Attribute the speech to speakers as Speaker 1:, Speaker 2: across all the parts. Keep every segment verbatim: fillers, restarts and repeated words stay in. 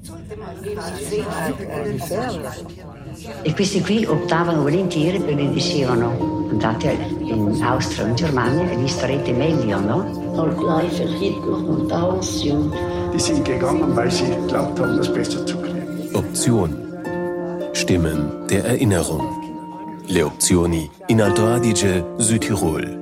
Speaker 1: E questi qui optavano volentieri perché dicevano andate in Austria, in Germania e vi starete meglio, no?
Speaker 2: Gleich für Hitler und alles, ja.
Speaker 3: Die sind gegangen, weil sie glaubt haben, das besser zu kriegen.
Speaker 4: Option. Stimmen der Erinnerung. Le opzioni in Alto Adige, Südtirol.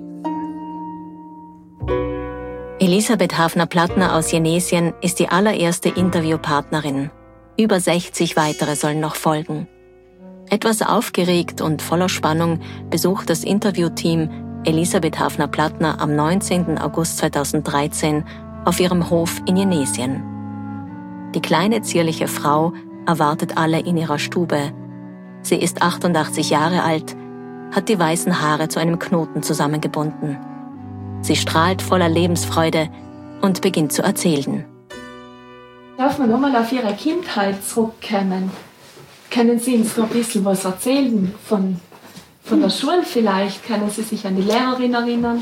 Speaker 5: Elisabeth Hafner-Plattner aus Jenesien ist die allererste Interviewpartnerin. Über sechzig weitere sollen noch folgen. Etwas aufgeregt und voller Spannung besucht das Interviewteam Elisabeth Hafner-Plattner am neunzehnten August zweitausenddreizehn auf ihrem Hof in Jenesien. Die kleine zierliche Frau erwartet alle in ihrer Stube. Sie ist achtundachtzig Jahre alt, hat die weißen Haare zu einem Knoten zusammengebunden. Sie strahlt voller Lebensfreude und beginnt zu erzählen.
Speaker 6: Darf man nochmal auf Ihre Kindheit zurückkommen? Können Sie uns noch ein bisschen was erzählen von, von der Schule vielleicht? Können Sie sich an die Lehrerin erinnern?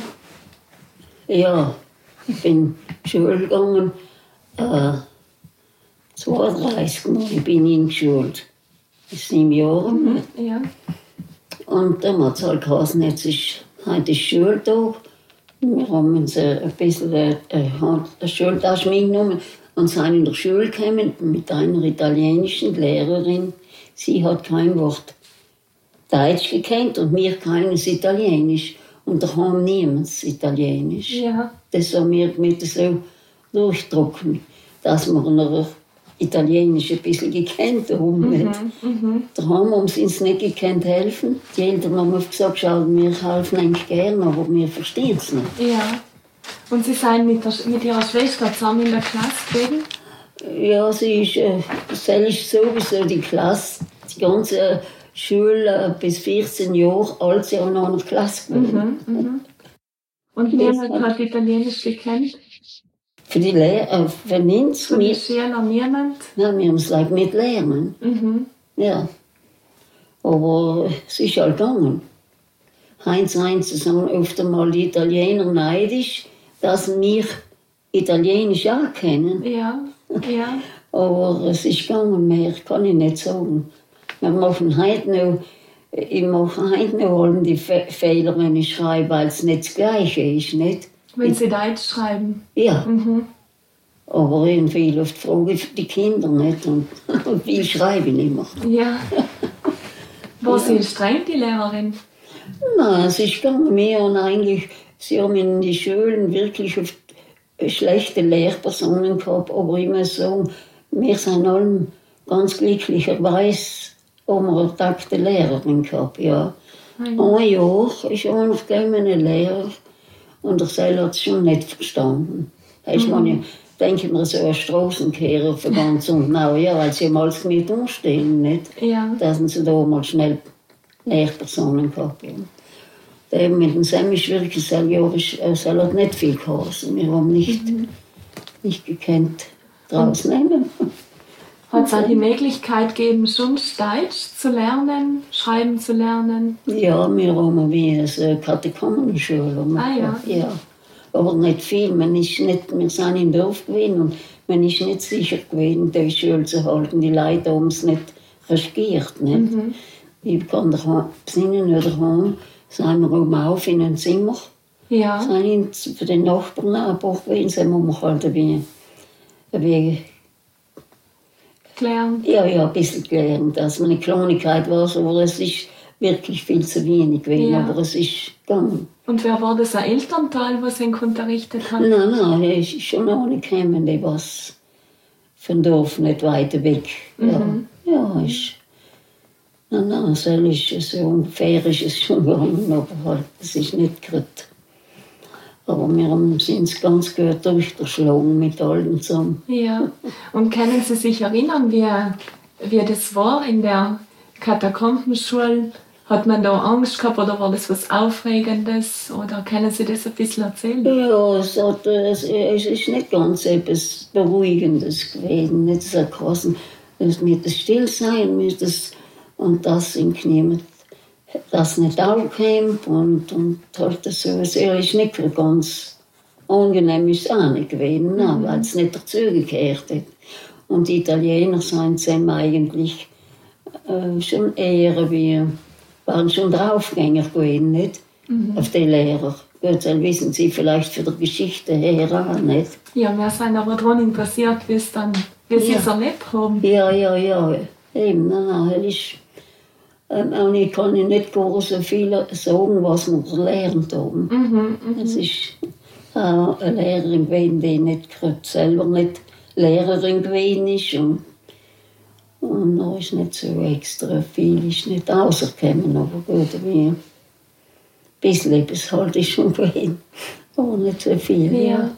Speaker 2: Ja, ich bin Schule gegangen, äh, zweiunddreißig Mal bin ich in die Schule. Sieben Jahre.
Speaker 6: Mhm, ja.
Speaker 2: Und dann hat es halt geheißen, jetzt ist heute ist Schultag. Wir haben uns ein bisschen eine, eine Schultasche mitgenommen und sind in der Schule gekommen mit einer italienischen Lehrerin. Sie hat kein Wort Deutsch gekannt und wir keines Italienisch. Und da haben niemand Italienisch.
Speaker 6: Ja.
Speaker 2: Das haben wir mit so durchdrücken, dass wir noch Italienisch ein bisschen gekannt haben.
Speaker 6: Mhm, mhm.
Speaker 2: Da haben wir uns nicht gekannt helfen. Die Eltern haben oft gesagt, schau, wir helfen eigentlich gerne, aber wir verstehen es nicht.
Speaker 6: Ja. Und Sie sind mit, der, mit Ihrer Schwester zusammen in der Klasse gewesen?
Speaker 2: Ja, sie ist, äh, das ist sowieso die Klasse, die ganze Schule äh, bis vierzehn Jahre alt, sie haben in einer Klasse gewesen.
Speaker 6: Mhm, mhm. Und niemand hat Italienisch gekannt?
Speaker 2: Für die Lehrer, für uns,
Speaker 6: für die Schüler niemand?
Speaker 2: Nein, wir müssen like mitlernen.
Speaker 6: Mhm.
Speaker 2: Ja. Aber es ist halt gegangen. Heinz Heinz sind oft einmal die Italiener neidisch, dass wir Italienisch auch kennen.
Speaker 6: Ja, ja.
Speaker 2: Aber es ist gegangen, mehr kann ich nicht sagen. Wir machen heute noch, ich mache heute noch alle die Fe- Fehler, wenn ich schreibe, weil es nicht das Gleiche ist. Nicht?
Speaker 6: Wenn Sie Deutsch schreiben?
Speaker 2: Ja.
Speaker 6: Mhm.
Speaker 2: Aber irgendwie oft frage ich die Kinder nicht und viel schreibe ich nicht mehr.
Speaker 6: Ja. War sie streng, die Lehrerin?
Speaker 2: Nein, es ist gegangen mehr und eigentlich, sie haben in die Schulen wirklich oft schlechte Lehrpersonen gehabt, aber ich muss sagen, wir sind alle ganz glücklicherweise haben wir eine takte Lehrerin gehabt, ja.
Speaker 6: Mhm.
Speaker 2: Ein Jahr ist einer gekommen, ein Lehrer, und der Seil hat es schon nicht verstanden. Da ist man, mhm. denke mir, so ein Straßenkehrer für ganz und genau, ja, weil sie haben alles mit umstehen, nicht?
Speaker 6: Ja.
Speaker 2: Dass sie da mal schnell Lehrpersonen gehabt haben. Der mit dem Semisch wirklich, es hat nicht viel geheißen. Wir haben nicht, mhm. nicht gekannt, draus nehmen.
Speaker 6: Hat es auch die Möglichkeit gegeben, schon Deutsch zu lernen, schreiben zu lernen?
Speaker 2: Ja, wir haben wie eine Katechumenschule.
Speaker 6: Ah ja.
Speaker 2: Ja. Aber nicht viel. Man ist nicht, wir sind im Dorf gewesen und man ist nicht sicher gewesen, die Schule zu halten. Die Leute haben es nicht riskiert. Nicht? Mhm. Ich kann da besinnen oder haben, sind wir oben auf in ein Zimmer.
Speaker 6: Ja.
Speaker 2: Sind für den Nachbarn ein paar gewesen, sind wir halt ein bisschen, ein bisschen
Speaker 6: gelernt.
Speaker 2: Ja, ja, ein bisschen gelernt, dass man eine Kleinigkeit war, aber es ist wirklich viel zu wenig gewesen, ja. Aber es ist gegangen.
Speaker 6: Und wer war das, ein Elternteil, was ihn unterrichtet hat?
Speaker 2: Nein, nein, es ist schon auch nicht gekommen, der was vom Dorf nicht weiter weg.
Speaker 6: Mhm.
Speaker 2: Ja, ja, ist, nein, nein, so, ist, so ungefähr ist es schon gegangen, aber halt, es ist nicht gekriegt. Aber wir haben uns ganz gut durchgeschlagen mit allem zusammen.
Speaker 6: Ja. Und können Sie sich erinnern, wie, wie das war in der Katakombenschule? Hat man da Angst gehabt oder war das was Aufregendes? Oder können Sie das ein bisschen erzählen?
Speaker 2: Ja, es, hat, es, es ist nicht ganz etwas Beruhigendes gewesen. Nicht so geheißen, es muss das still sein muss das, und das in niemand. Das nicht aufkommt und, und halt das so. Es ist nicht ganz angenehm ist es auch nicht gewesen, mhm. weil es nicht dazugehört hat. Und die Italiener sind zusammen eigentlich äh, schon eher wie, waren schon Draufgänger gewesen, nicht? Mhm. Auf die Lehrer. Gut, dann wissen sie vielleicht für die Geschichte her auch nicht.
Speaker 6: Ja, wir sind aber daran interessiert, wie es dann, wie sie
Speaker 2: Ja.
Speaker 6: es erlebt haben.
Speaker 2: Ja, ja, ja. Eben, nein, nein, das ist, ähm, und ich kann nicht gar so viel sagen, was wir gelernt haben.
Speaker 6: Mhm, mhm.
Speaker 2: Es ist äh, eine Lehrerin gewesen, die nicht gerade selber nicht Lehrerin gewesen ist. Und, und da ist nicht so extra viel, ist nicht rausgekommen. Aber gut, wie ein bisschen etwas halt ist schon gewesen. Aber nicht so viel.
Speaker 6: Ja.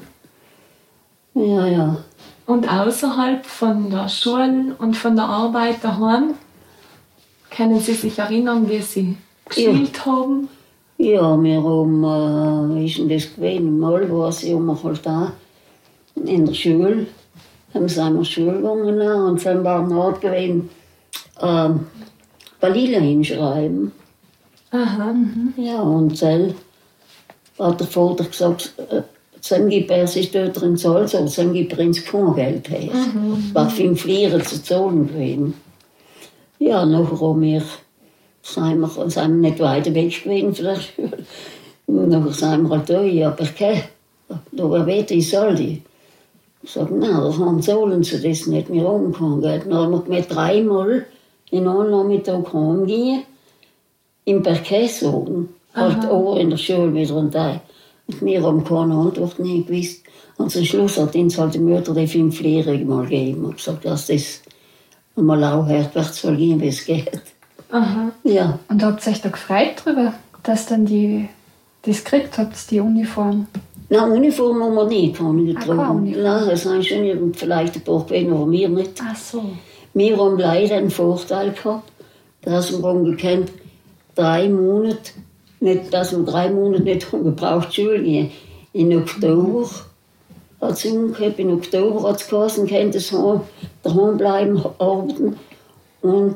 Speaker 2: Ja, ja.
Speaker 6: Und außerhalb von der Schule und von der Arbeit daheim, können Sie sich erinnern, wie Sie gespielt haben?
Speaker 2: Ja, wir haben, äh, wie ist denn das gewesen? Mal war es ja halt da in der Schule, haben sie einmal Schule gegangen und dann war noch gewesen, äh, Balila hinschreiben.
Speaker 6: Aha. Mhm.
Speaker 2: Ja, und dann hat der Vater gesagt, äh, dann gibt er sich dort in Salzburg, dann gibt er ins kein Geld her. Mhm. Was fünf Lire zu zahlen gewesen. Ja, nachher haben wir, sind wir, sind wir nicht weiter weg gewesen von der Schule. Nachher sind wir halt da, ja, aber kein, da war weiter, ich soll die. Ich sage, nein, dann zahlen sie das nicht mehr umgekommen. Dann haben wir dreimal in einem Nachmittag heimgehen, im Parkett sagen, halt auch in der Schule wieder und da. Und wir haben keine Antwort nie gewusst. Und zum Schluss hat uns halt die Mutter die fünf Lehrer mal gegeben und gesagt, dass das mal auch herwärts soll gehen, wie es geht.
Speaker 6: Aha.
Speaker 2: Ja.
Speaker 7: Und habt ihr euch da gefreut darüber, dass dann die das gekriegt habt, die Uniform?
Speaker 2: Nein, Uniform haben wir nie keine getragen.
Speaker 7: Ah, keine Uniform.
Speaker 2: Nein, es sind schon vielleicht ein paar gewesen, aber wir nicht.
Speaker 7: Ach so.
Speaker 2: Wir haben leider einen Vorteil gehabt, dass wir haben gekannt, drei Monate, nicht, dass wir drei Monate nicht haben gebraucht Schule gehen. In Oktober hat es umgekehrt, in Oktober hat es geheißen, könnt es daheim bleiben, arbeiten. Und,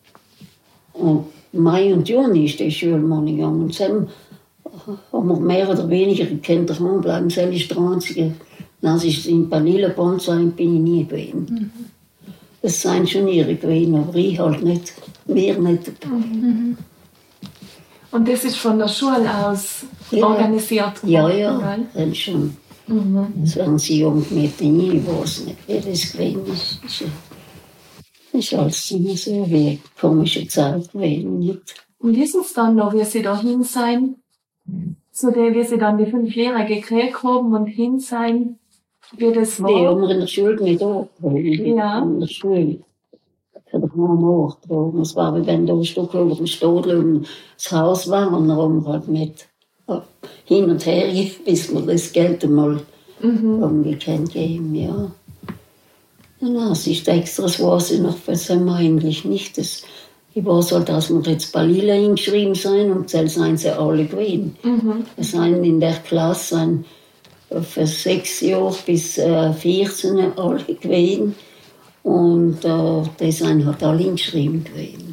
Speaker 2: und Mai und Juni ist die Schule mal gegangen. Und dann haben wir mehr oder weniger gekannt, daheim bleiben. Das ist der einzige. Als ich in Balila-Band sein bin ich nie gewesen. Mhm. Das sind schon ihre gewesen, aber ich halt nicht. Wir nicht.
Speaker 6: Mhm. Und das ist von der Schule aus
Speaker 2: Ja.
Speaker 6: organisiert worden?
Speaker 2: Ja, ja,
Speaker 6: gell?
Speaker 2: dann schon.
Speaker 6: Mhm.
Speaker 2: Das waren sie jung mit mir, ich weiß nicht, wie das gewesen ist. Das ist, das ist alles immer so wie eine komische Zeit gewesen. Nicht?
Speaker 6: Und wissen Sie dann noch, wie Sie da hin sein? So der, wie Sie dann die fünf Lehrer gekriegt haben und hin sein, wie das war?
Speaker 2: Die haben wir in der Schule nicht abgeholt.
Speaker 6: Ja.
Speaker 2: In der Schule. Für den Ort. Es war, wie wenn da ein Stück über dem Stadel um das Haus war und dann haben wir halt mit hin und her, bis wir das Geld einmal
Speaker 6: Mhm.
Speaker 2: irgendwie geben, ja. Ja, das ist extra, das weiß ich noch, das haben wir eigentlich nicht. Das, ich weiß halt, dass wir jetzt Balila hingeschrieben sind und dann sind sie alle gewesen.
Speaker 6: Mhm.
Speaker 2: Wir sind in der Klasse sind für sechs Jahre bis äh, vierzehn alle gewesen. Und äh, die sind halt alle hingeschrieben gewesen.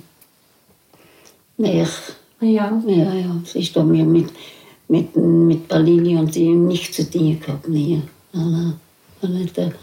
Speaker 2: Mehr,
Speaker 6: Ja.
Speaker 2: ja, ja, es ist da mir mit, mit, mit Balili und die nichts zu tun gehabt, nie. Nein, nein, nicht, äh,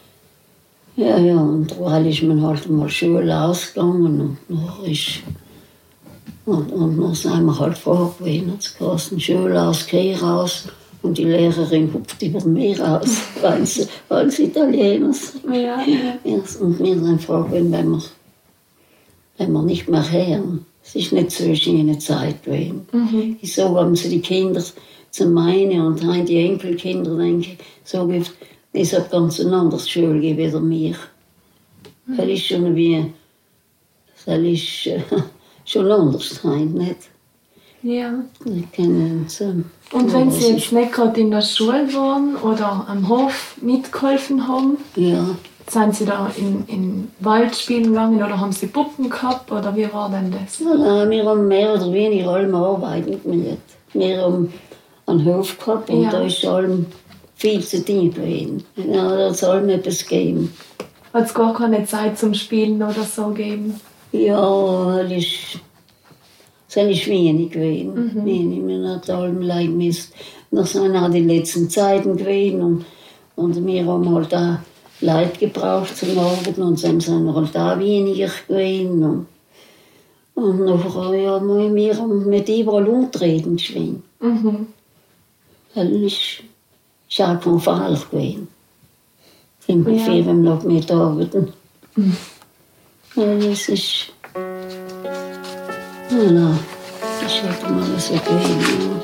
Speaker 2: ja, ja, und weil ist man halt mal Schule ausgegangen und noch ist, und, und noch sind wir halt vor gewesen, es geheißen Schule aus, geh raus. Und die Lehrerin hupft über den Meer aus, weil sie, weil sie Italiener sind.
Speaker 6: Ja, ja.
Speaker 2: Ja, und wir sind froh, wenn wir, wenn wir nicht mehr hören. Es ist nicht so eine schöne Zeit gewesen. Mhm. Ich sage, haben sie die Kinder zu meinen und haben die Enkelkinder, denke ich, so gibt es hat ganz ein anderes Schule wie mir. Mhm. Das ist schon wie, das ist äh, schon anders, nicht?
Speaker 6: Ja.
Speaker 2: Wir kennen uns. Äh,
Speaker 6: Und wenn Sie jetzt nicht gerade in der Schule waren oder am Hof mitgeholfen haben,
Speaker 2: ja.
Speaker 6: sind Sie da in, in Wald spielen gegangen oder haben Sie Puppen gehabt oder wie war denn das?
Speaker 2: Ja, nein, wir haben mehr oder weniger allem arbeiten gemacht. Wir haben einen Hof gehabt und
Speaker 6: Ja.
Speaker 2: da ist allem viel zu tun gewesen. Ja, da hat es allem etwas gegeben.
Speaker 6: Hat es gar keine Zeit zum Spielen oder so gegeben?
Speaker 2: Ja, das ist, das ist wenig gewesen.
Speaker 6: Mhm.
Speaker 2: Wenig. Man hat allem leid müssen. Das sind auch die letzten Zeiten gewesen und, und wir haben halt auch Leute gebraucht zum Arbeiten und dann sind halt auch weniger gewesen. Und, und nachher ja, müssen wir mit überall umtreten geschwind.
Speaker 6: Mhm.
Speaker 2: Das ist, ist auch kein Fall gewesen. Im
Speaker 6: Ja.
Speaker 2: Befehl, wenn wir noch mit arbeiten.
Speaker 6: Mhm.
Speaker 2: Ja, das ist. Nein, nein, das ist halt mal so gewesen. Ja.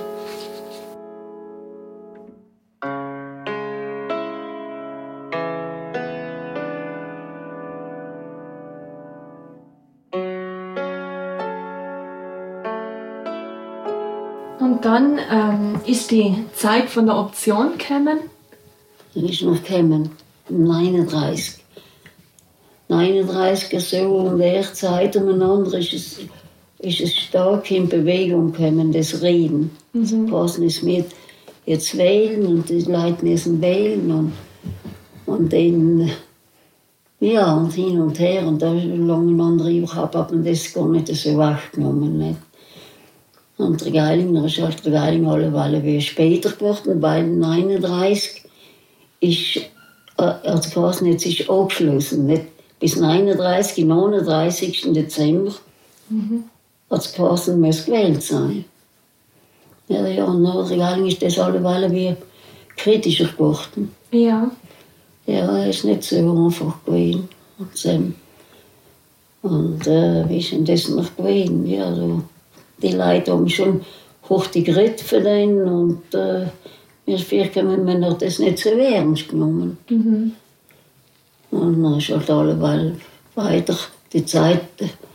Speaker 6: Und dann ähm, ist die Zeit von der Option gekommen.
Speaker 2: Dann ist noch gekommen, um neununddreißig. neununddreißig so um der Zeit umeinander ist es, ist es stark in Bewegung gekommen, das Reden.
Speaker 6: Mhm.
Speaker 2: Das ist mit jetzt wählen und die Leute müssen wählen und, und dann, ja, und hin und her. Und da lange andere überhaupt hat man das gar nicht so wahrgenommen. Nicht? Und der Geilinger ist halt der Geilinger alle wie später geworden, weil neununddreißig ist, äh, also quasi jetzt ist abgeschlossen. Nicht? Bis neununddreißig, neununddreißigsten Dezember, mhm. hat es quasi muss gewählt sein. Ja, ja, und nach der Geilinger ist das alle wie kritischer geworden.
Speaker 6: Ja.
Speaker 2: Ja, es ist nicht so einfach gewesen. Und, ähm, und äh, wie ist denn das noch gewesen? Ja, so. Die Leute haben schon hoch die geredet für den und äh, wir haben wir das nicht so ernst genommen.
Speaker 6: Mhm.
Speaker 2: Und dann ist halt alleweil weiter die Zeit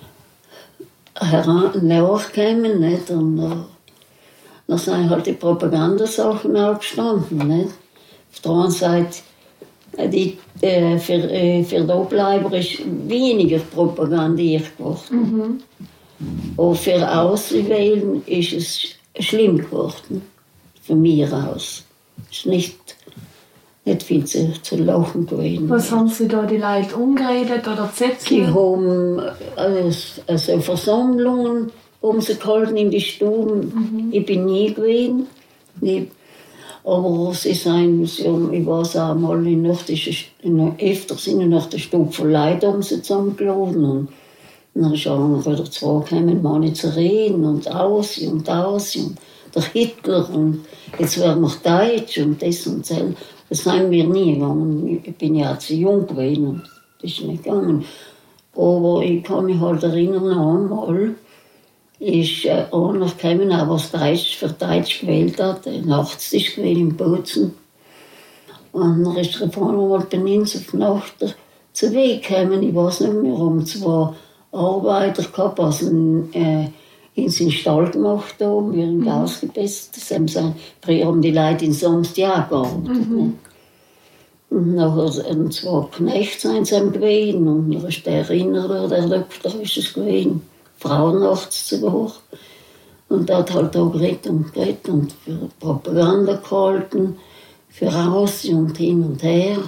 Speaker 2: nachgekommen. Nicht? Und äh, dann sind halt die Propagandasachen aufgestanden. Nicht? Auf der einen Seite, die, äh, für, äh, für die Ableiber ist weniger propagandiert geworden.
Speaker 6: Mhm.
Speaker 2: Und für Auswählen ist es schlimm geworden, von mir aus. Es ist nicht, nicht viel zu, zu lachen gewesen.
Speaker 6: Was haben Sie da die Leute umgeredet oder
Speaker 2: Sie
Speaker 6: Zettel?
Speaker 2: haben also, also Versammlungen haben sie gehalten in die Stuben. Mhm. Ich bin nie gewesen. Ich, aber sie sind, sie haben, ich weiß auch mal, in der öfters in der Stube von Leuten haben sie zusammengeladen. Und dann ist auch noch wieder zwei gekommen, mal nicht zu reden und aus und aus und der Hitler und jetzt werden wir Deutsch und das und das. Das sind wir nie gegangen. Ich bin ja zu jung gewesen und das ist nicht gegangen. Aber ich kann mich halt erinnern, einmal ist äh, einer gekommen, der was Deutsch für Deutsch gewählt hat, ein Nachtstisch gewesen in Bozen. Und dann ist er vorne mal bei uns auf die Nacht zu Weg gekommen. Ich weiß nicht mehr, um zwei Arbeiter gehabt, also äh, in seinen Stall gemacht haben, wir haben mhm. ausgebessert. Früher haben die Leute in Samstag gearbeitet. Mhm. Und nachher sind zwei Knechte sind gewesen und dann ist der Erinnerer, der Doktor ist es gewesen, Frauenachts zu gehen. Und der hat halt auch geredet und geredet und für Propaganda gehalten, für raus und hin und her.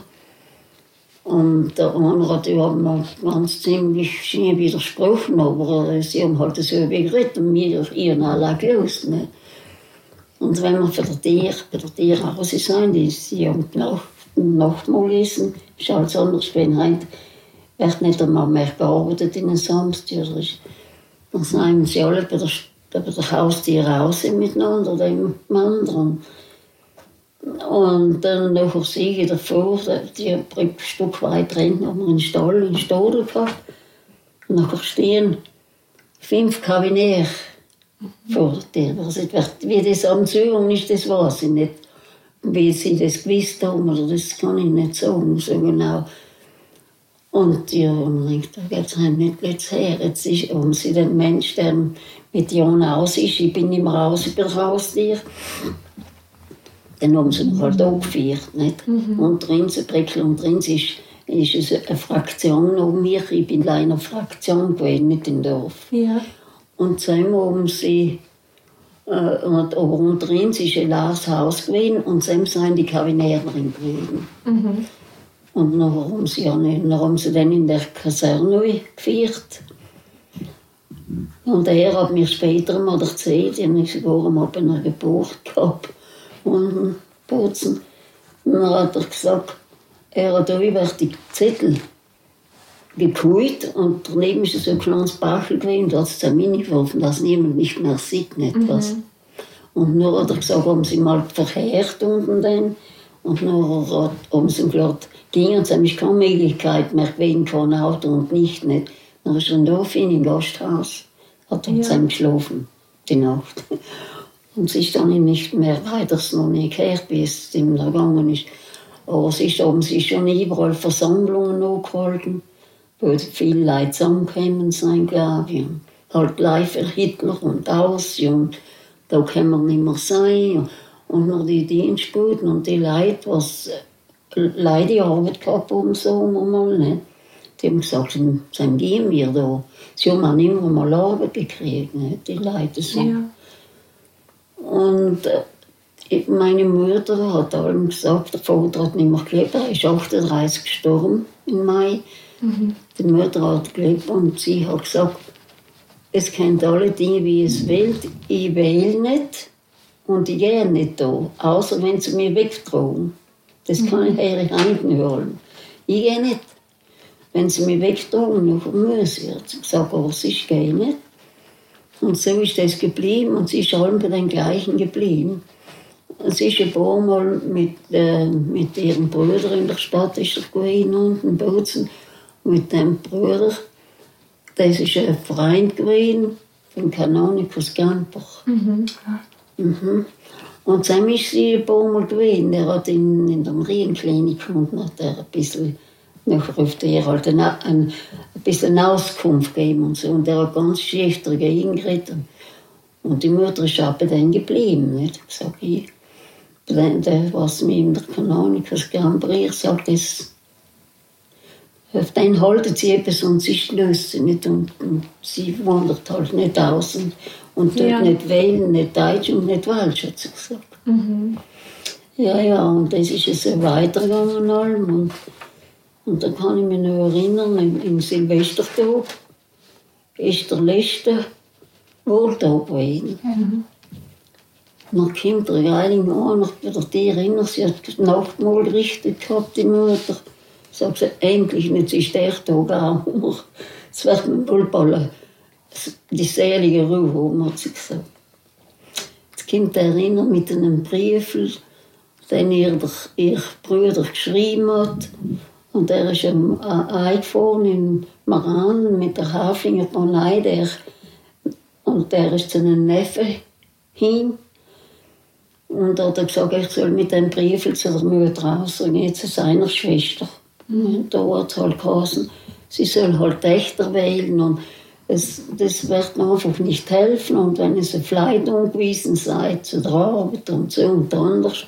Speaker 2: Und der andere hat ja ganz ziemlich schön widersprochen, aber sie haben halt so geredet und wir ihren alle gelöst. Ne? Und wenn wir für die Tiere, bei der Tiere raus sind, die sie haben die Nacht, Nachtmahl lesen, ist alles anders, wenn heute wird nicht einmal mehr gearbeitet in den Samstag. Dann sind sie alle bei der, bei der Haustiere raus miteinander oder im anderen. Und dann nachher sehe ich davor, die ein Stück weit rein, haben wir einen Stall, einen Stadel gehabt. Und nachher stehen fünf Kavaliere vor der Tür. Also, wie das am Zuhören ist, das weiß ich nicht. Wie sie das gewusst haben, oder das kann ich nicht sagen, so genau. Und die haben gedacht, da geht es nicht jetzt her. Jetzt ist, haben sie den Mensch, der mit Jan aus ist, ich bin immer raus über das Haustier. Dann haben sie ihn halt angeführt. Nicht? Mhm. Und drin, so Breckel und drin ist, ist es eine Fraktion um mich. Ich bin in einer Fraktion gewesen, nicht im Dorf.
Speaker 6: Ja.
Speaker 2: Und zusammen haben sie, äh, und oben drin ist ein leeres Haus gewesen und zusammen sind die Kaviniererin gewesen. Mhm. Und dann haben sie, ja nicht, dann haben sie dann in der Kaserne geführt. Und er hat mir später mal erzählt, ich habe sogar mal bei einer Geburt gehabt. Und Bozen. Und dann hat er gesagt, er hat da über die Zettel gekuht und daneben ist so ein kleines Bachel gewesen, da hat es zusammengeworfen, dass niemand nicht mehr sieht, nicht was. Mhm. Und nur hat er gesagt, haben sie mal verkehrt unten dann. Und nur haben sie gesagt, ging uns nämlich keine Möglichkeit mehr gewesen, kein Auto und nicht, nicht. Dann ist er da in ein Gasthaus, hat er ja. geschlafen, die Nacht. Und sie ist dann nicht mehr weiter, noch nicht gehört, wie es ihm da gegangen ist. Aber es ist, haben sie schon überall Versammlungen angehalten, wo viele Leute zusammengekommen sind, glaube ich. Halt live für Hitler und aus, und da kann man nicht mehr sein. Und noch die Dienstboten und die Leute, was Leute die Arbeit gehabt haben, sagen wir mal, nicht? Die haben gesagt, dann gehen wir da. Sie haben auch immer mal Arbeit gekriegt, nicht? Die Leute so. Ja. Und äh, meine Mutter hat allen gesagt, der Vater hat nicht mehr gelebt, er ist achtunddreißig gestorben im Mai. Mhm. Die Mutter hat gelebt und sie hat gesagt, es kennt alle Dinge, wie es will, ich wähle nicht. Und ich gehe nicht da, außer wenn sie mich wegtragen. Das kann ich ihre Hand nicht holen. Ich gehe nicht. Wenn sie mich wegtragen, noch muss ich. Ich sage, aber ich gehe nicht. Und so ist das geblieben und sie ist allem bei den gleichen geblieben. Sie ist ein paar Mal mit, äh, mit ihrem Bruder in der Stadt ist er gewesen, unten in Bozen, mit dem Bruder. Das ist ein Freund gewesen von Kanonikus Gampach. Mhm. Mhm. Und dann ist sie ein paar Mal gewesen. Er hat in, in der Marienklinik gefunden, hat er ein bisschen, nachher auf der halt ein, ein, ein bisschen Auskunft gegeben und so. Und er hat ganz schief dagegen geredet. Und die Mutter ist auch bei denen geblieben. Nicht? Ich sage, ich, der, was mir in der Kanonikus Gampach sagt, das, auf den halten sie etwas und sie stößt sie nicht. Und, und sie wandert halt nicht aus. Und, Und dort ja. nicht wählen, nicht Deutsch und nicht Welsch, hat sie gesagt. Mhm. Ja, ja, und das ist es so weitergegangen. Und, und da kann ich mich noch erinnern, im, im Silvestertag ist der letzte Wohltag gewesen. Mhm. Dann kommt der Heilige an, nach die erinnert, sie hat das Nachtmahl gerichtet gehabt, die Mutter. Sagt sie, endlich nicht, ist der Tag auch. Es wird mit Bullballen. Die selige Ruhe haben, hat sie gesagt. Jetzt kommt er erinnern mit einem Brief, den ihr, ihr Bruder geschrieben hat. Und er ist eingefahren in Maran mit der Haflinger Panei. Der, und der ist zu einem Neffen hin. Und hat er gesagt, ich soll mit dem Brief zu der Mutter rausgehen, jetzt zu seiner Schwester. Und da hat es halt geheißen, sie soll halt Töchter wählen. Und Es, das wird mir einfach nicht helfen. Und wenn es eine Flight angewiesen seid zu der Arbeit und so und anders,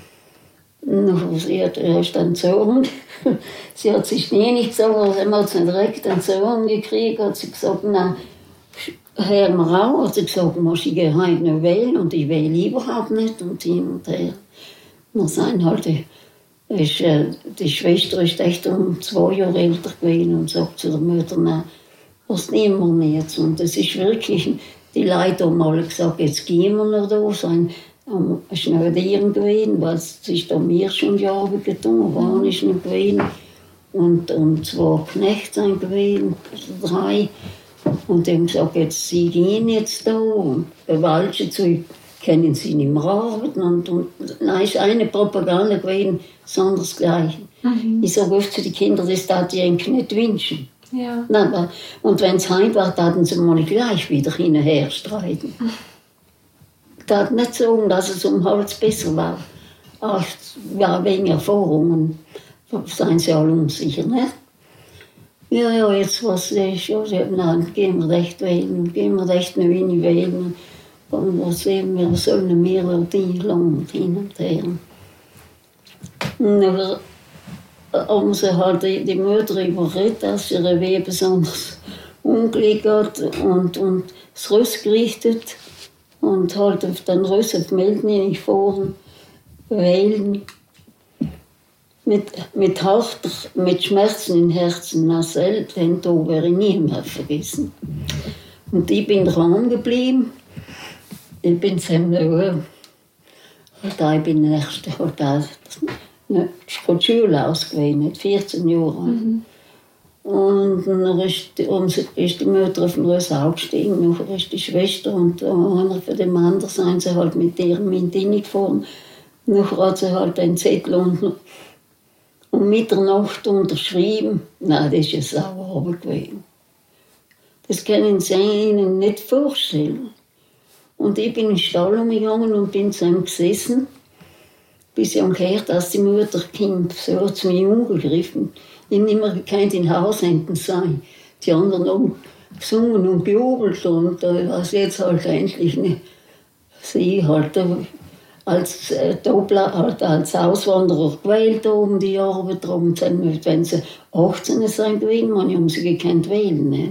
Speaker 2: sie hat erst einen Sohn. Sie hat sich nie nicht gesagt, aber sie hat sie direkt einen Sohn gekriegt, hat sie gesagt, na, hör mal auf, hat sie gesagt, muss ich gehe heute noch wählen und ich wähle überhaupt nicht und hin und her. Wir sind halt, ist, die Schwester ist echt um zwei Jahre älter gewesen und sagt zu der Mutter, na, das nehmen wir jetzt. Und das ist wirklich, die Leute haben alle gesagt, jetzt gehen wir noch da, sind am Schneidieren gewesen, weil es ist da mir schon die Arbeit getan, waren nicht nicht gewesen. Und, und zwei Knechte sind gewesen, drei. Und die haben gesagt, jetzt, sie gehen jetzt da, und bei Walschen zu können sie nicht mehr arbeiten. Und, und nein, es ist eine Propaganda gewesen, sonst gleich. Mhm. Ich sage oft zu den Kindern, das darf ich eigentlich nicht wünschen. Ja. Nein, und wenn es heim war, taten sie mal gleich wieder hin und her streiten. Ich darf nicht sagen, dass es um Hals besser war. Ach, ja, wegen Erfahrungen seien sie alle unsicher, nicht? Ja, ja, jetzt was ist, ja, nein, gehen wir recht wählen, gehen wir recht noch hin wählen. Und was sehen wir, sollen mehrere Dinge lang hin und her. Und haben sie halt die Mutter überredet, dass ihre Weh besonders Unglück hat und, und das Rüst gerichtet und halt auf den Rüst auf Melden hingefahren, wählen. Mit, mit, harter, mit Schmerzen im Herzen, na selbst, den Tag werde ich nie mehr vergessen. Und ich bin dran geblieben. Ich bin ziemlich hoch. Halt, ich bin der Erste. Halt, Ne, ich bin die Schule ausgewählt, vierzehn Jahre alt. Mhm. Und dann ist die, ist die Mutter auf den Rösau gestiegen, nachher ist die Schwester und einer von dem anderen sind sie halt mit ihrem Mindini gefahren. Nachher hat sie halt einen Zettel unten um Mitternacht unterschrieben. Nein, das ist ja sauer gewesen. Das können Sie Ihnen nicht vorstellen. Und ich bin in den Stall gegangen und bin zu ihm gesessen, bis ich gehört, dass die Mutter Kind so hat zu mir umgegriffen. Ich habe nicht mehr gekannt, in Haushänden sein. Die anderen haben gesungen und gejubelt und da war es jetzt halt endlich nicht. Sie halt als äh, Dobler, halt als Auswanderer gewählt oben die Jahre betrogen sind. Wenn sie achtzehn sind gewesen, man haben sie gekannt wählen. Ne?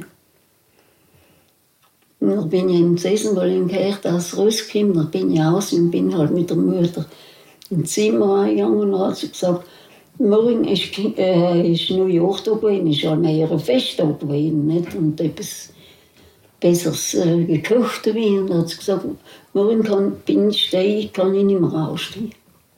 Speaker 2: Und dann bin ich eben gesessen, weil ich gehört, dass es rauskommt. Dann bin ich raus und bin halt mit der Mutter ins Zimmer eingegangen und hat sie gesagt, morgen ist, äh, ist New York da gewesen, ist halt mehr ein Fest da gewesen, nicht? Und etwas Besseres äh, gekocht wie. Und dann hat sie gesagt, morgen kann, bin ich stehen, kann ich nicht mehr rausstehen.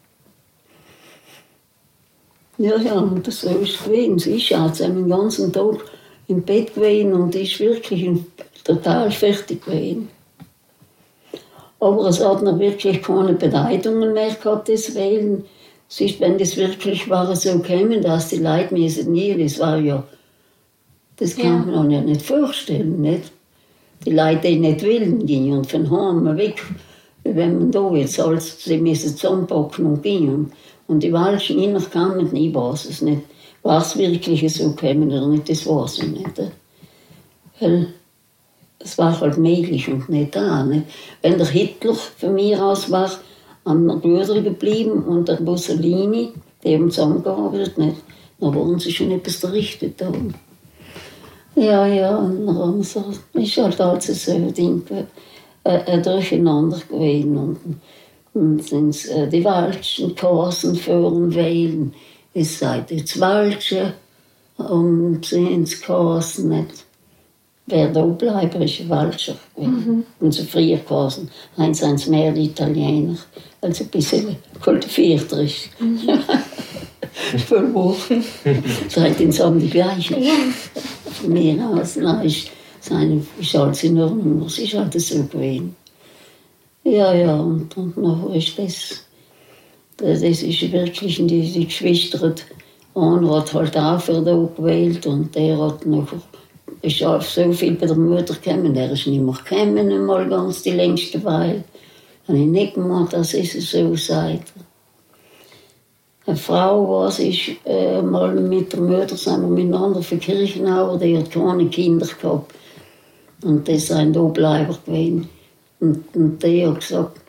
Speaker 2: Ja, ja, und das so ist es gewesen. Sie ist jetzt den ganzen Tag im Bett gewesen und ist wirklich total fertig gewesen. Aber es hat noch wirklich keine Bedeutungen mehr gehabt, das Wählen. Es ist, wenn das wirklich war, so kämen, dass die Leute mir nie, das war ja, das kann ja. man ja nicht vorstellen, nicht? Die Leute, die nicht wählen gingen und von Hause weg, wenn man da jetzt alles, sie müssen zusammenpacken und gehen. Und die Walschen Männer kamen, ich weiß es nicht. War es wirklich so kämen oder nicht, das weiß ich nicht. Weil es war halt möglich und nicht da. Nicht? Wenn der Hitler von mir aus war, an der Brüder geblieben und der Mussolini, die haben zusammengearbeitet, nicht? Dann waren sie schon etwas errichtet haben. Ja, ja, und dann haben sie, ist halt alles so ein Ding, äh, ein Durcheinander gewesen. Und, und sind äh, die Walschen, Korsen, Föhren, Wählen. Es sei jetzt Walschen und sind Korsen nicht. Wer da bleibt, ist ein Walscher. Mhm. Und so früher gewesen, haben sie mehr die Italiener, also ein bisschen kultivierter ist. Mhm. Voll wohl. Seitdem sagen die gleichen. Von mir aus, nein, ist, seine, ist alles in Ordnung, es ist halt so gewesen. Ja, ja, und, und nachher ist das, das ist wirklich, die, die Geschwister, einer hat halt auch für da gewählt und der hat nachher, ist auch so viel bei der Mutter gekommen, der ist nicht mehr gekommen, einmal ganz die längste Weile. Habe ich nicht gemacht, dass es so sei. Eine Frau, was ist äh, mal mit der Mutter sind wir miteinander für Kirchenauer, die hat keine Kinder gehabt. Und das sind Obleiber gewesen. Und, und die hat gesagt,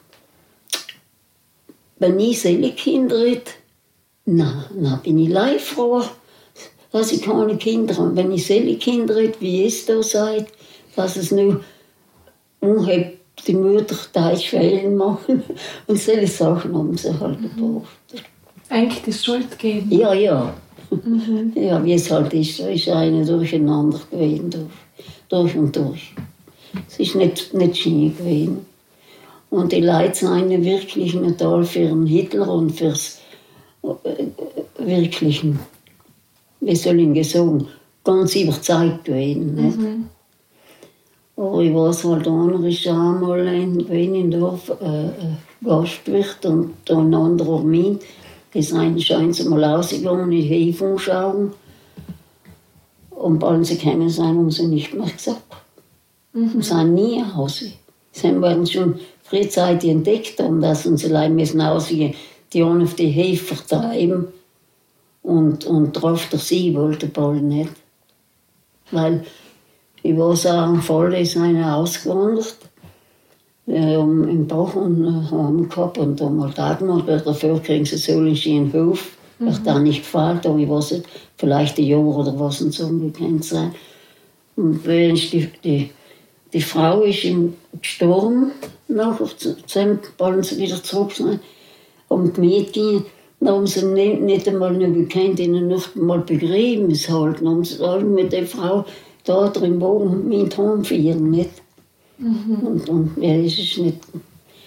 Speaker 2: wenn ich solche Kinder hätte, na, na bin ich leid froh, dass ich keine Kinder habe. Wenn ich solche Kinder hätte, wie es da seid, dass es nur unhebt, die Mutter Deutsch wählen machen. Und solche Sachen haben sie halt gebraucht.
Speaker 6: Eigentlich die Schuld geben.
Speaker 2: Ja, ja. Mhm. Ja, wie es halt ist, ist eine durcheinander gewesen, durch, durch und durch. Es ist nicht, nicht schön gewesen. Und die Leute sind wirklich nicht all für den Hitler und fürs äh, wirklichen, wie soll ich sagen, ganz überzeugt gewesen. Nicht? Mhm. Aber ich weiß halt, einer ist auch mal in Weinendorf äh, Gastwirt und ein anderer Armin. Die sind scheinen sie mal rausgegangen in die Hefe schauen. Und als sie gekommen sind, haben sie nicht mehr gesagt. Mhm. Sie sind nie nach Hause. Sie werden schon frühzeitig entdeckt haben, dass unsere Leute müssen rausgehen, die einen auf die Hefe vertreiben. Und, und drauf der See wollte bald nicht. Weil ich weiß auch, am Fall ist einer ausgewandert. Wir haben im Bach und haben gehabt und haben halt auch gemacht, weil dafür kriegen sie so einen schönen Hof. Mhm. Wird da nicht gefällt, aber ich weiß nicht, vielleicht ein Jahr oder was und so umgekannt sein. Und die, die, die Frau ist ihm gestorben, nachher zusammen wollen sie wieder zurück sein. Und die Mädchen, dann haben sie nicht, nicht einmal noch gekannt, ihnen noch mal Begräbnis halten. Dann haben sie alle mit der Frau da drin wohnen, mit heimführen, nicht? Mhm. Und, und ja, das ist nicht,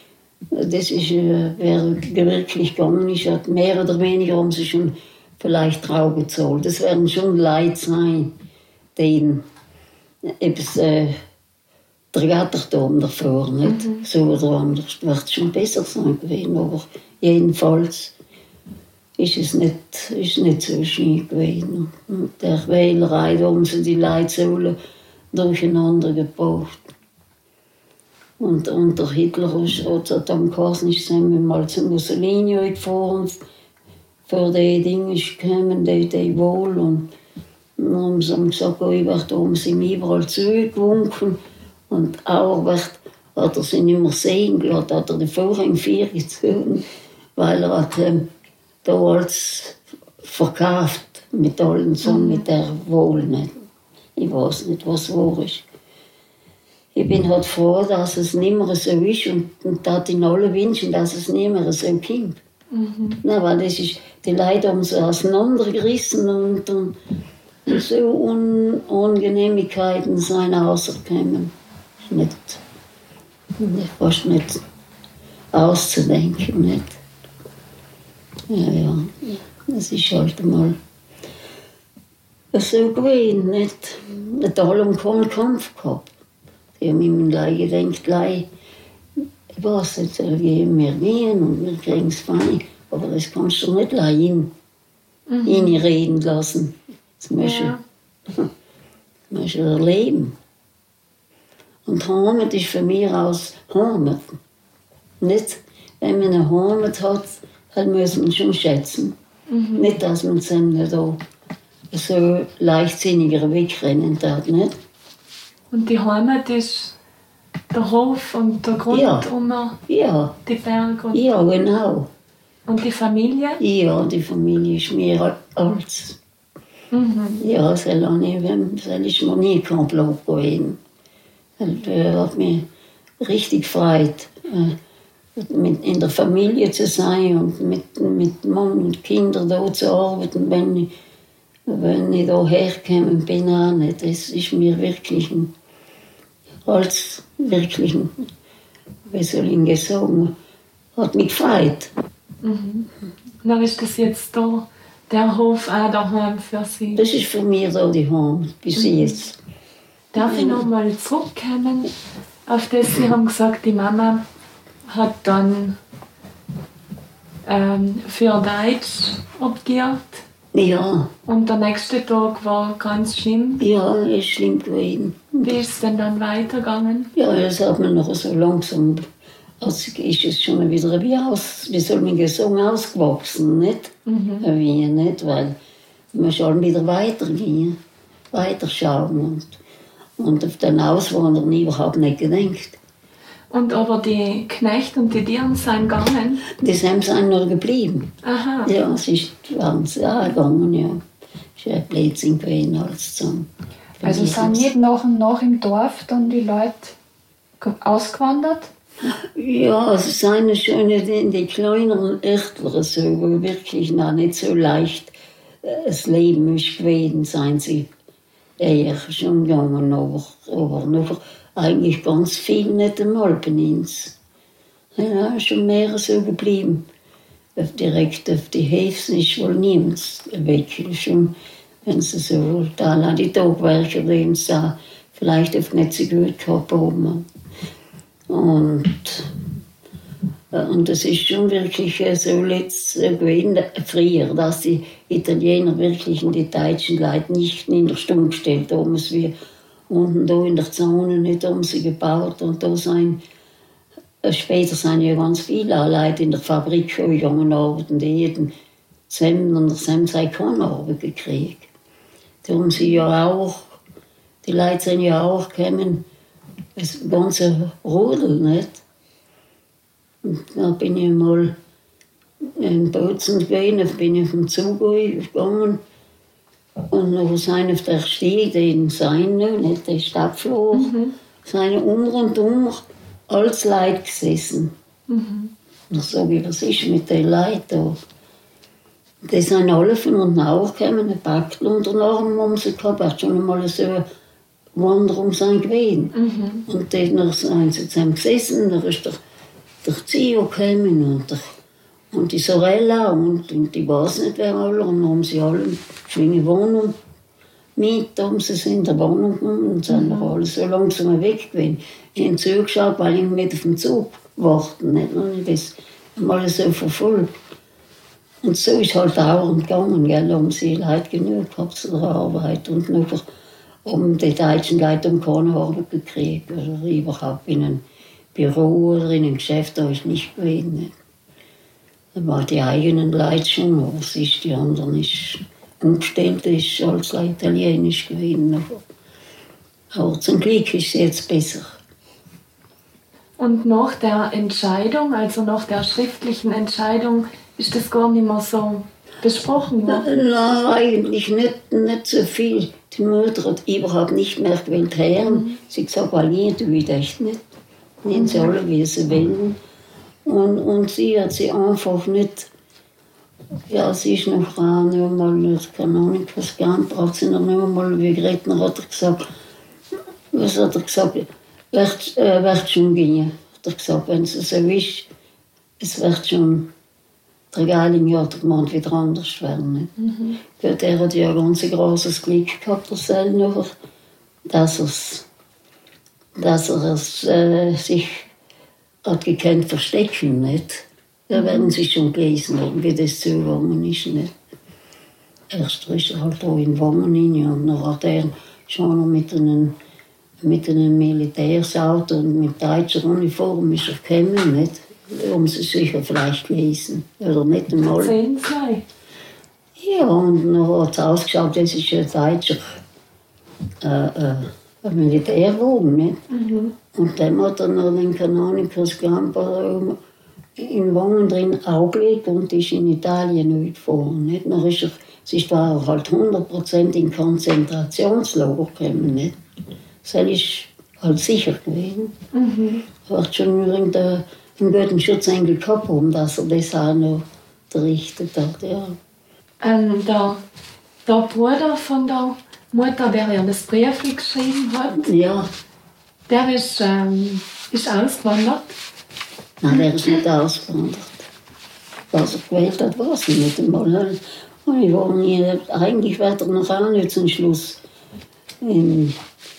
Speaker 2: Das ist, äh, wer wirklich gegangen ist, hat mehr oder weniger haben sie schon vielleicht Trau gezahlt. Das werden schon Leute sein, denen etwas, äh, der Gatterturm davor, nicht? Mhm. So oder anders wird es schon besser sein gewesen, aber jedenfalls ist es nicht, ist nicht so schön gewesen. Und der Wählerei, da haben sie die Leute so durcheinander gebracht. Und unter Hitler hat es dann geheißen, ich sei mal zu Mussolini gefahren, für die Dinge kamen die, die wohl. Und dann haben sie gesagt, oh, da haben sie ihm überall zugewunken. Und auch hat er sie nicht mehr sehen gelassen, hat er die Vorhänge vier gezogen, weil er hat ähm, da alles verkauft mit allen so, mhm. mit der Wohl nicht. Ich weiß nicht, was wahr ist. Ich bin halt froh, dass es nicht mehr so ist und, und dass in alle wünschen, dass es nicht mehr so kommt. Mhm. Na, weil das ist, die Leute haben so auseinandergerissen und, und so Un Ungenehmigkeiten sind rausgekommen. Nicht, nicht, fast nicht auszudenken. Nicht. Ja, ja, das ist halt mal so gewesen. Nicht, nicht alle haben keinen Kampf gehabt. Die haben immer gleich gedacht, gleich, ich weiß nicht, soll gehen wir gehen und wir kriegen es fein. Aber das kannst du nicht gleich in, mhm. reden lassen. Das musst du, ja. musst du erleben. Und Heimat ist von mir aus Heimat. Nicht, wenn man eine Heimat hat, dann muss man schon schätzen. Mhm. Nicht, dass man es dann da so leichtsinniger wegrennen darf, nicht?
Speaker 6: Und die Heimat ist der Hof und der Grund
Speaker 2: ja.
Speaker 6: unter
Speaker 2: ja.
Speaker 6: die Berge. Und
Speaker 2: ja, genau.
Speaker 6: Und die Familie?
Speaker 2: Ja, die Familie ist mehr als. Mhm. Ja, das ist mir nie kein Block gewesen. Das hat mich richtig gefreut, in der Familie zu sein und mit, mit Mann und Kindern da zu arbeiten, wenn ich, wenn ich da hergekommen bin. Auch nicht. Das ist mir wirklich ein, als wirklich ein, wie soll ich sagen, hat mich gefreut.
Speaker 6: Mhm. Dann ist das jetzt da, der Hof auch daheim für Sie?
Speaker 2: Das ist für mich da die Heim, bis mhm. jetzt.
Speaker 6: Darf ich noch mal zurückkommen auf das? Sie haben gesagt, die Mama hat dann ähm, für Deutsch optiert.
Speaker 2: Ja.
Speaker 6: Und der nächste Tag war ganz schlimm.
Speaker 2: Ja, ist schlimm gewesen.
Speaker 6: Wie ist es denn dann weitergegangen?
Speaker 2: Ja, das hat man noch so langsam. Also ist es schon wieder wie aus, wie soll man sagen, ausgewachsen, nicht? Mhm. Wie nicht, weil man soll wieder weitergehen, weiterschauen. Und Und auf den Auswanderer überhaupt nicht gedacht.
Speaker 6: Und aber die Knechte und die Dirnen sind gegangen?
Speaker 2: Die sind noch geblieben.
Speaker 6: Aha.
Speaker 2: Ja, es ist waren sie auch gegangen, ja. Es ist ein Blödsinn gewesen, alles zusammen.
Speaker 7: Also sind nicht nach und nach im Dorf dann die Leute ausgewandert?
Speaker 2: Ja, es sind schon in die kleineren Örtler so, wo wirklich noch nicht so leicht das Leben ist gewesen, sind sie eher schon gegangen, aber, aber noch eigentlich ganz viel nicht einmal bei uns. Ja, schon mehr so geblieben. Direkt auf die Häfen ist wohl niemand weg. Schon, wenn sie so da die Tagwerker, die uns da vielleicht auf nicht so gut gehabt haben. Und, und das ist schon wirklich so letzt gewesen, früher, dass die Italiener wirklich in die deutschen Leute nicht in der Stunde gestellt haben. Es wie unten da in der Zone nicht haben sie gebaut. Und da sind, später sind ja ganz viele Leute in der Fabrik gegangen arbeiten, die jeden zusammen und zusammen keine Arbeit gekriegt. Da haben sie ja auch, die Leute sind ja auch gekommen, das ganze Rudel, nicht? Und da bin ich mal in Bozen gewesen, da bin ich vom Zug gegangen. Und dann sind auf der Stiege, den sein, nicht der Stadtflur, mhm. sind um und um als Leute gesessen. Mhm. Und dann sage ich, was ist mit den Leuten da? Die sind alle von unten aufgekommen, ein Backel unter den Arm haben sie gehabt, hat schon einmal so eine Wanderung sein gewesen. Mhm. Und dann sind sie zusammen gesessen, da ist der der Zio gekommen und, der, und die Sorella und, und ich weiß nicht wer alle. Und dann haben sie alle eine schöne Wohnung mit, haben sie sind in der Wohnung gekommen und sind mhm. alle so langsam weg gewesen. Ich habe zugeschaut, weil ich nicht auf den Zug warten, nicht? Und ich das mal so verfolgt. Und so ist halt dauernd gegangen, gell? Da haben sie Leute genug gehabt zu der Arbeit. Und nachher haben die deutschen Leute um keine Arbeit gekriegt. Oder überhaupt in einem Büro oder in einem Geschäft, da ist nicht gewesen. Nicht? Da waren die eigenen Leute schon, aber es ist die anderen ist umgestellt, ist alles italienisch gewesen. Aber zum Glück ist es jetzt besser.
Speaker 6: Und nach der Entscheidung, also nach der schriftlichen Entscheidung, ist das gar nicht mehr so besprochen worden?
Speaker 2: Nein, eigentlich nicht, nicht so viel. Die Mutter hat überhaupt nicht mehr gewählt hören. Mhm. Sie hat gesagt, weil ich tue das nicht. Nehmen sie alle, wie sie wollen. Und, und sie hat sie einfach nicht... Ja, sie ist noch Frau, noch mal, keine Ahnung, was gehabt hat sie noch mal, wie Gretner hat er gesagt, was hat er gesagt, wird, äh, wird schon gehen, hat er gesagt, wenn es so ist, es wird schon, der Geiling hat gemeint, wieder anders werden. Mhm. Der hat ja ein ganz großes Glück gehabt, der Seil noch, dass, er's, dass er es, äh, sich hat gekannt verstecken, nicht? Da werden sie schon gelesen haben, wie das zugegangen ist. Nicht? Erst ist er halt da in Wangen rein und dann hat er schon noch mit einem, mit einem Militärsauto und mit deutscher Uniform ist er gekommen. Nicht? Da haben sie sicher vielleicht gelesen. Oder nicht einmal.
Speaker 6: Zehn, zwei.
Speaker 2: Ja, und dann hat es ausgeschaut, das ist ein deutscher äh, äh, ein Militärwagen. Nicht? Mhm. Und dann hat er noch den Kanonikas Camper in Wangen drin angelegt und ist in Italien mitgefahren. Nicht? Dann ist er, es war halt hundert Prozent in Konzentrationslager gekommen. Nicht? Das ist halt sicher gewesen. Mhm. Er hat schon einen guten Schutzengel gehabt, um dass er das auch noch berichtet hat. Ja.
Speaker 6: Ähm, der, der Bruder von der Mutter, der ja das Brief geschrieben hat,
Speaker 2: ja.
Speaker 6: der ist, ähm, ist ausgewandert.
Speaker 2: Nein, der ist nicht ausgewandert. Was er gewählt hat, weiß ich nicht einmal. Und ich war nie, eigentlich wird er noch auch nicht zum Schluss. Ähm,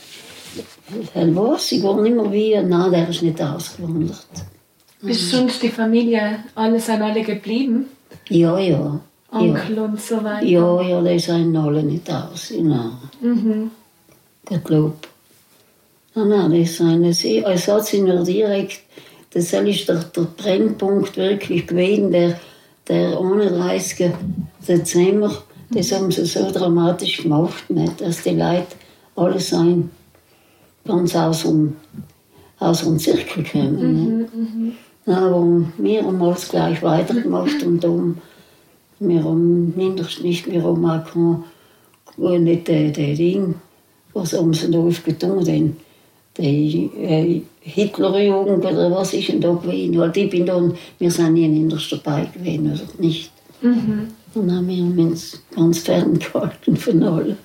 Speaker 2: ich weiß, ich war nicht mehr wie, nein, der ist nicht ausgewandert.
Speaker 6: Ist sonst die Familie, alle sind alle geblieben?
Speaker 2: Ja, ja.
Speaker 6: Onkel
Speaker 2: ja.
Speaker 6: und so weiter?
Speaker 2: Ja, ja, die sind alle nicht aus. Nein. Mhm. Ich glaube. Nein, nein, die sind es. Es hat sie nur direkt. Das ist der, der Brennpunkt wirklich gewesen, der, der einunddreißigsten Dezember. Das haben sie so dramatisch gemacht, nicht? Dass die Leute alle sein ganz aus dem, aus dem Zirkel kommen. Mhm, mh. Aber wir haben alles gleich weitergemacht und darum, wir haben mindestens nicht, wir haben auch kein, nicht das Ding, was haben sie da aufgetan, denn die äh, Hitlerjugend oder was ist denn da gewesen? Halt, ich bin dann, wir sind nie in der dabei gewesen, oder nicht. Mhm. Und dann haben wir uns ganz ferngehalten von allen.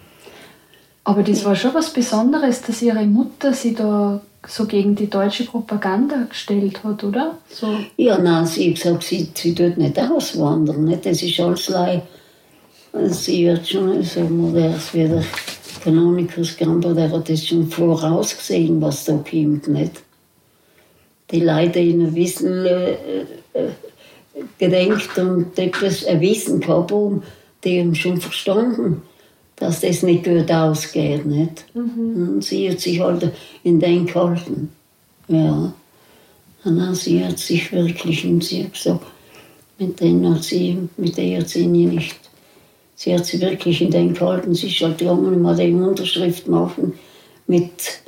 Speaker 7: Aber das war schon was Besonderes, dass ihre Mutter sie da so gegen die deutsche Propaganda gestellt hat, oder? So.
Speaker 2: Ja, nein, sie hat gesagt, sie, sie tut nicht auswandern. Nicht? Das ist alles leid. Sie wird schon, so modern wie der Kanonikus Camper, der hat das schon vorausgesehen, was da kommt. Nicht? Die Leute, die ein bisschen äh, äh, gedenkt und etwas ein Wissen gehabt haben, die haben schon verstanden, dass das nicht gut ausgeht. Nicht? Mhm. Und sie hat sich halt in den gehalten. Ja. Und dann sie hat sich wirklich, und sie hat gesagt, mit denen hat sie, mit der hat sie nicht. Sie hat sich wirklich in den gehalten. Sie ist halt gegangen und mal die Unterschrift machen mit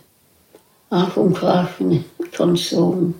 Speaker 2: Ach und Krachen, kann ich sagen.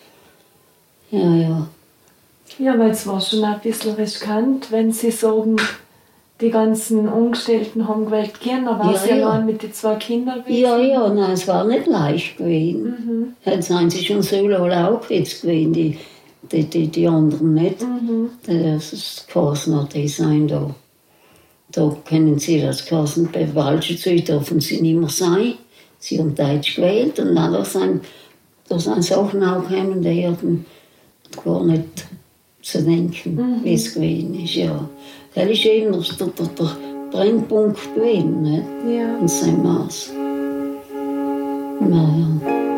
Speaker 2: Ja, ja.
Speaker 6: Ja, weil es war schon ein bisschen riskant, wenn sie sagen, die ganzen Angestellten haben gewählt gehen, da war
Speaker 2: ja,
Speaker 6: sie ja
Speaker 2: ja.
Speaker 6: mit den zwei Kindern gewesen.
Speaker 2: Ja, ja, nein, es war nicht leicht gewesen. Mhm. Jetzt sind sie schon so auch jetzt gewesen, die, die, die, die anderen nicht. Mhm. Das ist Kasner, die sind da. Da können sie das Kassen bei falschen Züge dürfen sie nicht mehr sein. Sie haben Deutsch gewählt und dann sind da sind Sachen auch gekommen, die hatten gar nicht zu denken, mhm. wie es gewesen ist. Ja. Das ist eben der, der, der Brennpunkt gewesen, nicht?
Speaker 6: Ja.
Speaker 2: In seinem Maß. Naja.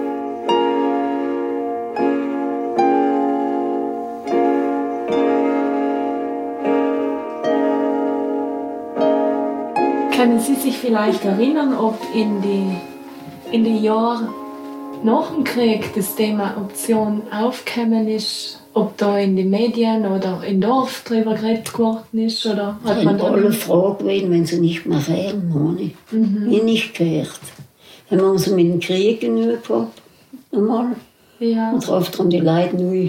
Speaker 6: Können Sie sich vielleicht erinnern, ob in die, in die Jahren nach dem Krieg das Thema Option aufgekommen ist? Ob da in den Medien oder im Dorf darüber geredet worden ist? Oder hat man
Speaker 2: alle Fragen gewesen, wenn sie nicht mehr reden, habe ich mhm. nicht gehört. Haben wir uns mit dem Krieg genug gehabt, einmal.
Speaker 6: Ja.
Speaker 2: Und darauf haben die Leute neu,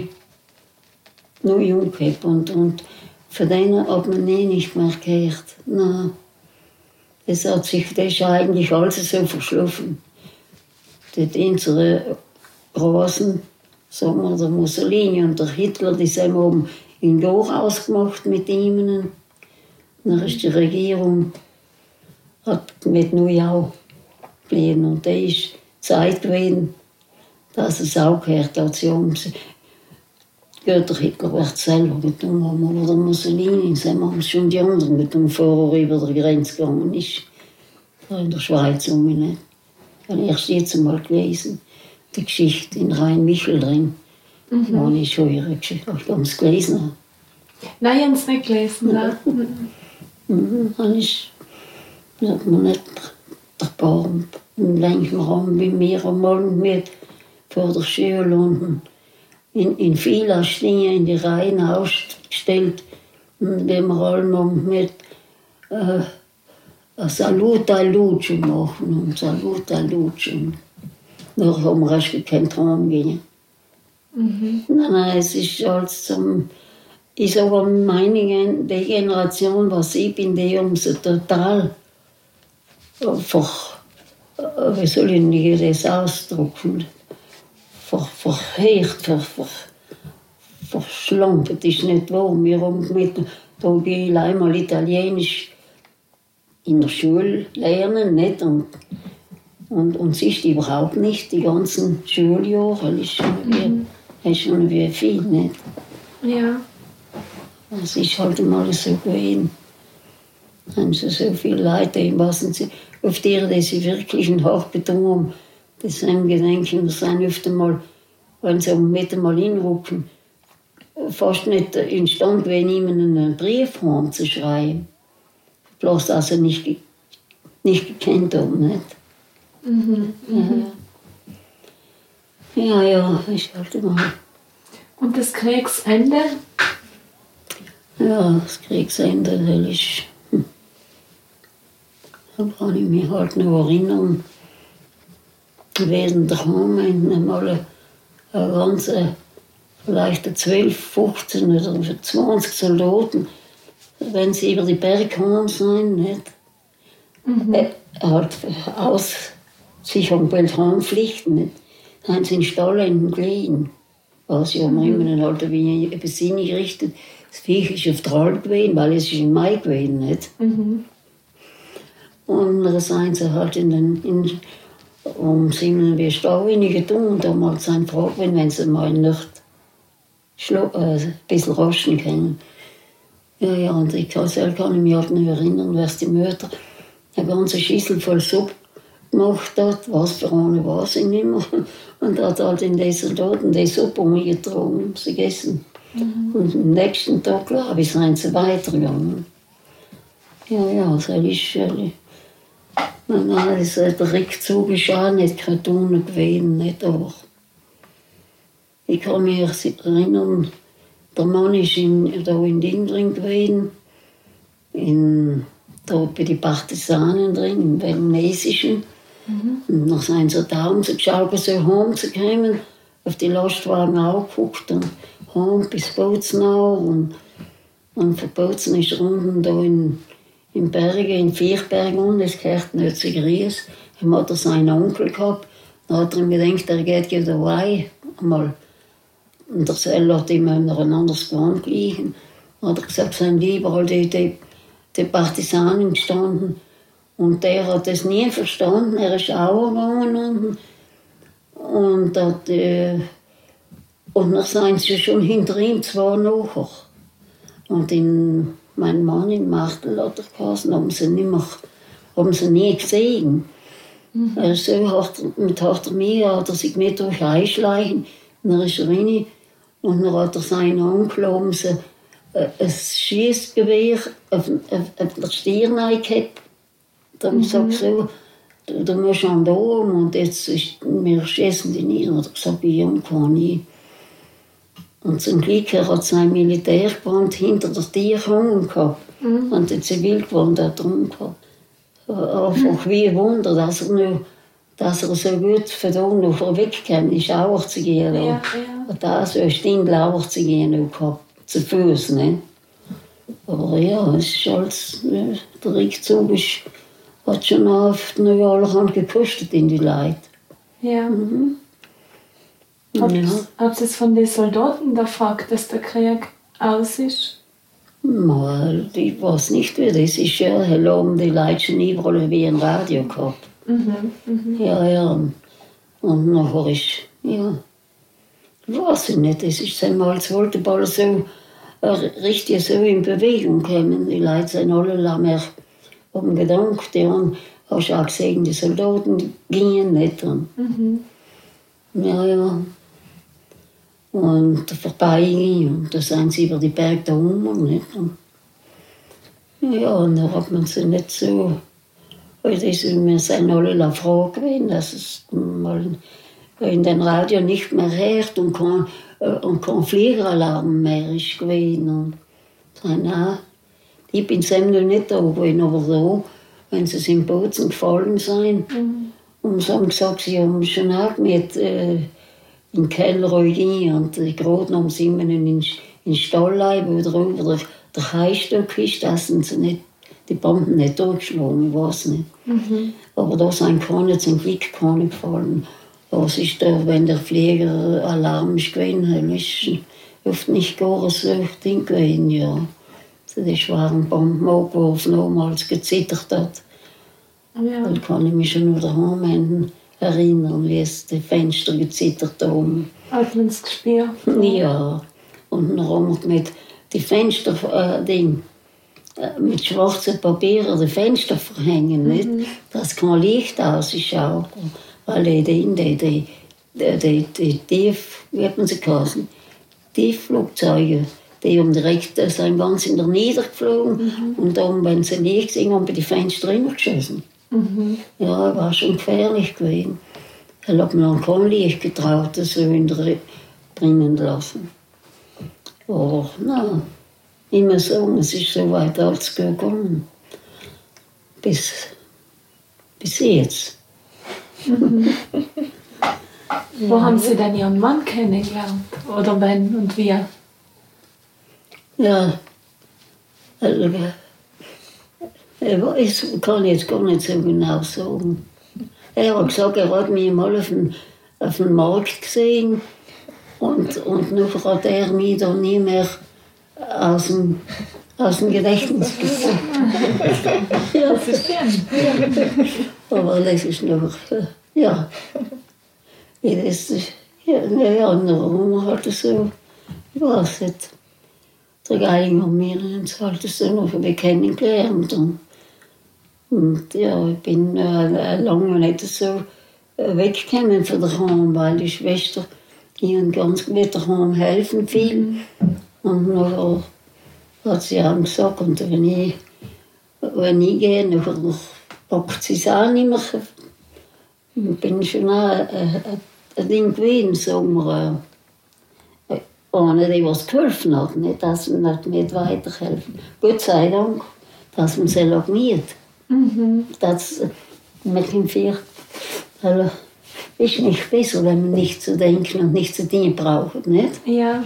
Speaker 2: neu umgehabt. Und, und von denen hat man nie nicht mehr gehört. Nein. Das hat sich, das ist eigentlich alles so verschlafen. Dort unsere Rasen, sagen wir, der Mussolini und der Hitler, die sind oben in Loch ausgemacht mit ihnen. Dann ist die Regierung hat mit Neujau geblieben. Und da ist Zeit gewesen, dass es auch gehört hat. Sie haben der Hitler wird selber getan haben, oder der Mussolini, sie haben schon die anderen getan, bevor er über die Grenze gegangen ist. Da in der Schweiz um mich nicht. Ich habe erst jetzt einmal gelesen, die Geschichte in Rhein-Michel drin. Mhm. Da habe ich schon ihre Geschichte, ich habe es gelesen.
Speaker 6: Nein, ich habe es nicht gelesen.
Speaker 2: Ja. Mhm. Dann ist, sagt man nicht, der Baum im längeren Raum, wie wir einmal mit vor der Schule unten. In, in vielen Stehen in die Reihen ausgestellt, wenn wir alle noch mit äh, Salut a Luce machen und Salut a Luce. Noch haben wir erst keinen Traum gehen. Mhm. Nein, nein, es ist alles zum. Ich sage meine die Generation, was ich bin, die haben sie total einfach, wie soll ich das ausdrücken? Ver, verheert, ver, ver, verschlampt, ist nicht wahr. Wir haben mit, da gehe ich einmal Italienisch in der Schule lernen, nicht? Und, und, und sie ist überhaupt nicht, die ganzen Schuljahre, das ist schon wie, mhm. ist schon wie viel, nicht?
Speaker 6: Ja.
Speaker 2: Es ist halt immer so gewesen. Haben sie so viele Leute, sie, auf die, die sie wirklich einen Hauch beton haben, das sind Gedenken, das sind öfter mal, wenn sie mit einmal hinrücken, fast nicht instand gewesen, ihnen einen Brief zu schreiben. Bloß, dass sie nicht, nicht gekannt haben. Nicht?
Speaker 6: Mhm, mhm.
Speaker 2: Ja, ja, ja, ist halt immer.
Speaker 6: Und das Kriegsende?
Speaker 2: Ja, das Kriegsende, das ist. Hm. Da kann ich mich halt noch erinnern. Gewesen daheim, einmal eine ganze, vielleicht zwölf, fünfzehn oder zwanzig Soldaten, wenn sie über die Berge gekommen sind, nicht? Mhm. Er hat aus sich am Heimflichten, nicht? Dann haben sie in den Stall gelegen. Was ja mhm. immer halt wie ein bisschen gerichtet. Das Viech ist auf der Alp gewesen, weil es ist im Mai gewesen, nicht? Mhm. Und dann sind sie halt in den. In, Um sieben wir Stauwenig getan und damals sein Frau, wenn sie mal nicht schlo- äh, ein bisschen raschen können. Ja, ja, und ich kann, kann ich mich halt noch erinnern, was die Mutter eine ganze Schüssel voll Suppe gemacht hat, was für eine weiß ich nicht mehr. Und hat halt in den Soldaten die Suppe umgetragen, sie gegessen. Mhm. Und am nächsten Tag, glaube ich, sind sie weitergegangen. Ja, ja, das ist äh, Nein, nein, das, der Rückzug ist auch nicht Karton gewesen, nicht, aber ich kann mich erinnern, der Mann ist in, da in Ding drin gewesen, in, da bei den Partisanen drin, im Vietnamesischen. Mhm. Und dann sind sie da um zu schauen, so heimzukommen, auf die Lastwagen auch geguckt und heim bis Bozenau und, und von Bozen ist er unten da in in Bergen, in Vierbergen unten, das gehört nicht zu Gries. Dann hat er seinen Onkel gehabt. Dann hat er ihm gedacht, er geht wieder weg. Einmal. Und der Sell hat ihm in ein anderes Gewand liegen. Dann hat er gesagt, es sind überall die, die, die Partisanen gestanden. Und der hat das nie verstanden. Er ist auch gegangen unten. Und, dat, äh, und dann sind sie schon hinter ihm zwei nachher. Und in, mein Mann in Martel hat er geheißen, haben sie, nicht mehr, haben sie nie gesehen. Mhm. Also hat, mit hat er mich, hat er sich mit durch einschleichen, und dann ist er rein, und dann hat er seinen Onkel um sie, äh, ein Schießgewehr auf, auf, auf der Stirn gehabt. Dann mhm. sagt so, du, du musst an da um, und jetzt ist, wir schießen dich nicht. Und er hat gesagt, ich kann nicht. Und zum Glück hat sein Militärgewand hinter der Tür gehangen gehabt. Mhm. Und der Zivilgewand hat drum gehabt. Einfach wie ein Wunder, dass er, noch, dass er so gut von da noch wegkam, ist auch zu gehen. Ja, ja. Und da so ein Stindel auch zu gehen gehabt, zu Fuß. Ne? Aber ja, es ist alles, der Rückzug ist, hat schon oft noch allerhand gekostet in die Leute.
Speaker 6: Ja.
Speaker 2: Mhm.
Speaker 6: Habt
Speaker 2: Ja.
Speaker 6: ihr es von den Soldaten gefragt, dass der Krieg aus ist?
Speaker 2: Mal, ich weiß nicht, wie das ist. Ja, haben die Leute schon überall wie ein Radio gehabt.
Speaker 6: Mhm. Mhm.
Speaker 2: Ja, ja. Und nachher ist, ja, ich weiß ich nicht, es ist einmal, es wollte bald so, äh, richtig so in Bewegung kommen. Die Leute sind alle mehr um gedankt. Ja, und hast auch gesehen, die Soldaten gingen nicht. Und,
Speaker 6: Mhm.
Speaker 2: ja, ja. Und vorbei, und da sind sie über die Berge da rum. Nicht? Und, ja, und da hat man sie nicht so. Weil das, wir sind alle froh gewesen, dass es mal in den Radio nicht mehr hört und kein, und kein Fliegeralarm mehr ist gewesen. Und sagen, nein, ich bin selber noch nicht da gewesen, aber so, wenn sie im Bozen gefallen sind.
Speaker 6: Mhm.
Speaker 2: Und sie haben gesagt, sie haben schon auch mit äh, in den Keller rein und die Groten haben sie immer in den Stall, wo drüber der, der Heistock ist, dass sie nicht, die Bomben nicht durchgeschlagen, ich weiß nicht.
Speaker 6: Mhm.
Speaker 2: Aber da sind keine, zum Glück keine gefallen. Das ist da, wenn der Flieger Alarm ist gewesen, ist oft nicht gar so Ding gewesen, ja. Die schweren Bomben abgeworfen haben, als es gezittert hat.
Speaker 6: Ja.
Speaker 2: Dann kann ich mich schon noch daheim erinnern, wie es die Fenster gezittert haben.
Speaker 6: Hat man es gespürt?
Speaker 2: Ja. Und dann haben wir mit die Fenster, äh, Ding, äh, mit schwarzen Papieren die Fenster verhängen, nicht?
Speaker 6: Mhm.
Speaker 2: Dass kein Licht ausschaut. Weil die, die, die, die, die, die Tief, wie hat man sie geheißen? Tiefflugzeuge, die haben direkt, äh, sind ganz in der niedergeflogen. Mhm. Und dann, wenn sie nicht gesehen haben, bei die Fenster reingeschossen.
Speaker 6: Mhm.
Speaker 2: Ja, war schon gefährlich gewesen. Da hat man kein Licht getraut, das so in der bringen lassen. Aber nein, immer so, es ist so weit als gekommen. Bis, bis jetzt.
Speaker 6: Mhm. Wo haben Sie denn Ihren Mann kennengelernt? Oder wenn und wie?
Speaker 2: Ja, also, ich kann jetzt gar nicht so genau sagen. Er hat gesagt, er hat mich mal auf dem, auf dem Markt gesehen und, und nachher hat er mich dann nie mehr aus dem, aus dem Gedächtnis gezogen. Ja.
Speaker 6: Das ist schön.
Speaker 2: Aber das ist noch, ja. Ja, das ist, ja, ja, und dann hat er so, ich weiß nicht, der Geiling und mir uns halt so noch kennengelernt. Und, und ja, ich bin äh, lange nicht so äh, weggekommen von daheim, weil die Schwester ihnen ganz gut daheim helfen viel. Und nachher hat sie auch gesagt, und wenn ich, wenn ich gehe, nachher packt sie es auch nicht mehr. Ich bin schon auch äh, ein Ding gewesen, sagen wir. Äh, ohne die, was geholfen hat, nicht, dass man nicht weiterhelfen. Gott sei Dank, dass man sie nicht.
Speaker 6: Mhm.
Speaker 2: Das mit dem Vier also, ist nicht besser, wenn man nicht zu denken und nicht zu Dingen braucht, nicht?
Speaker 6: Ja.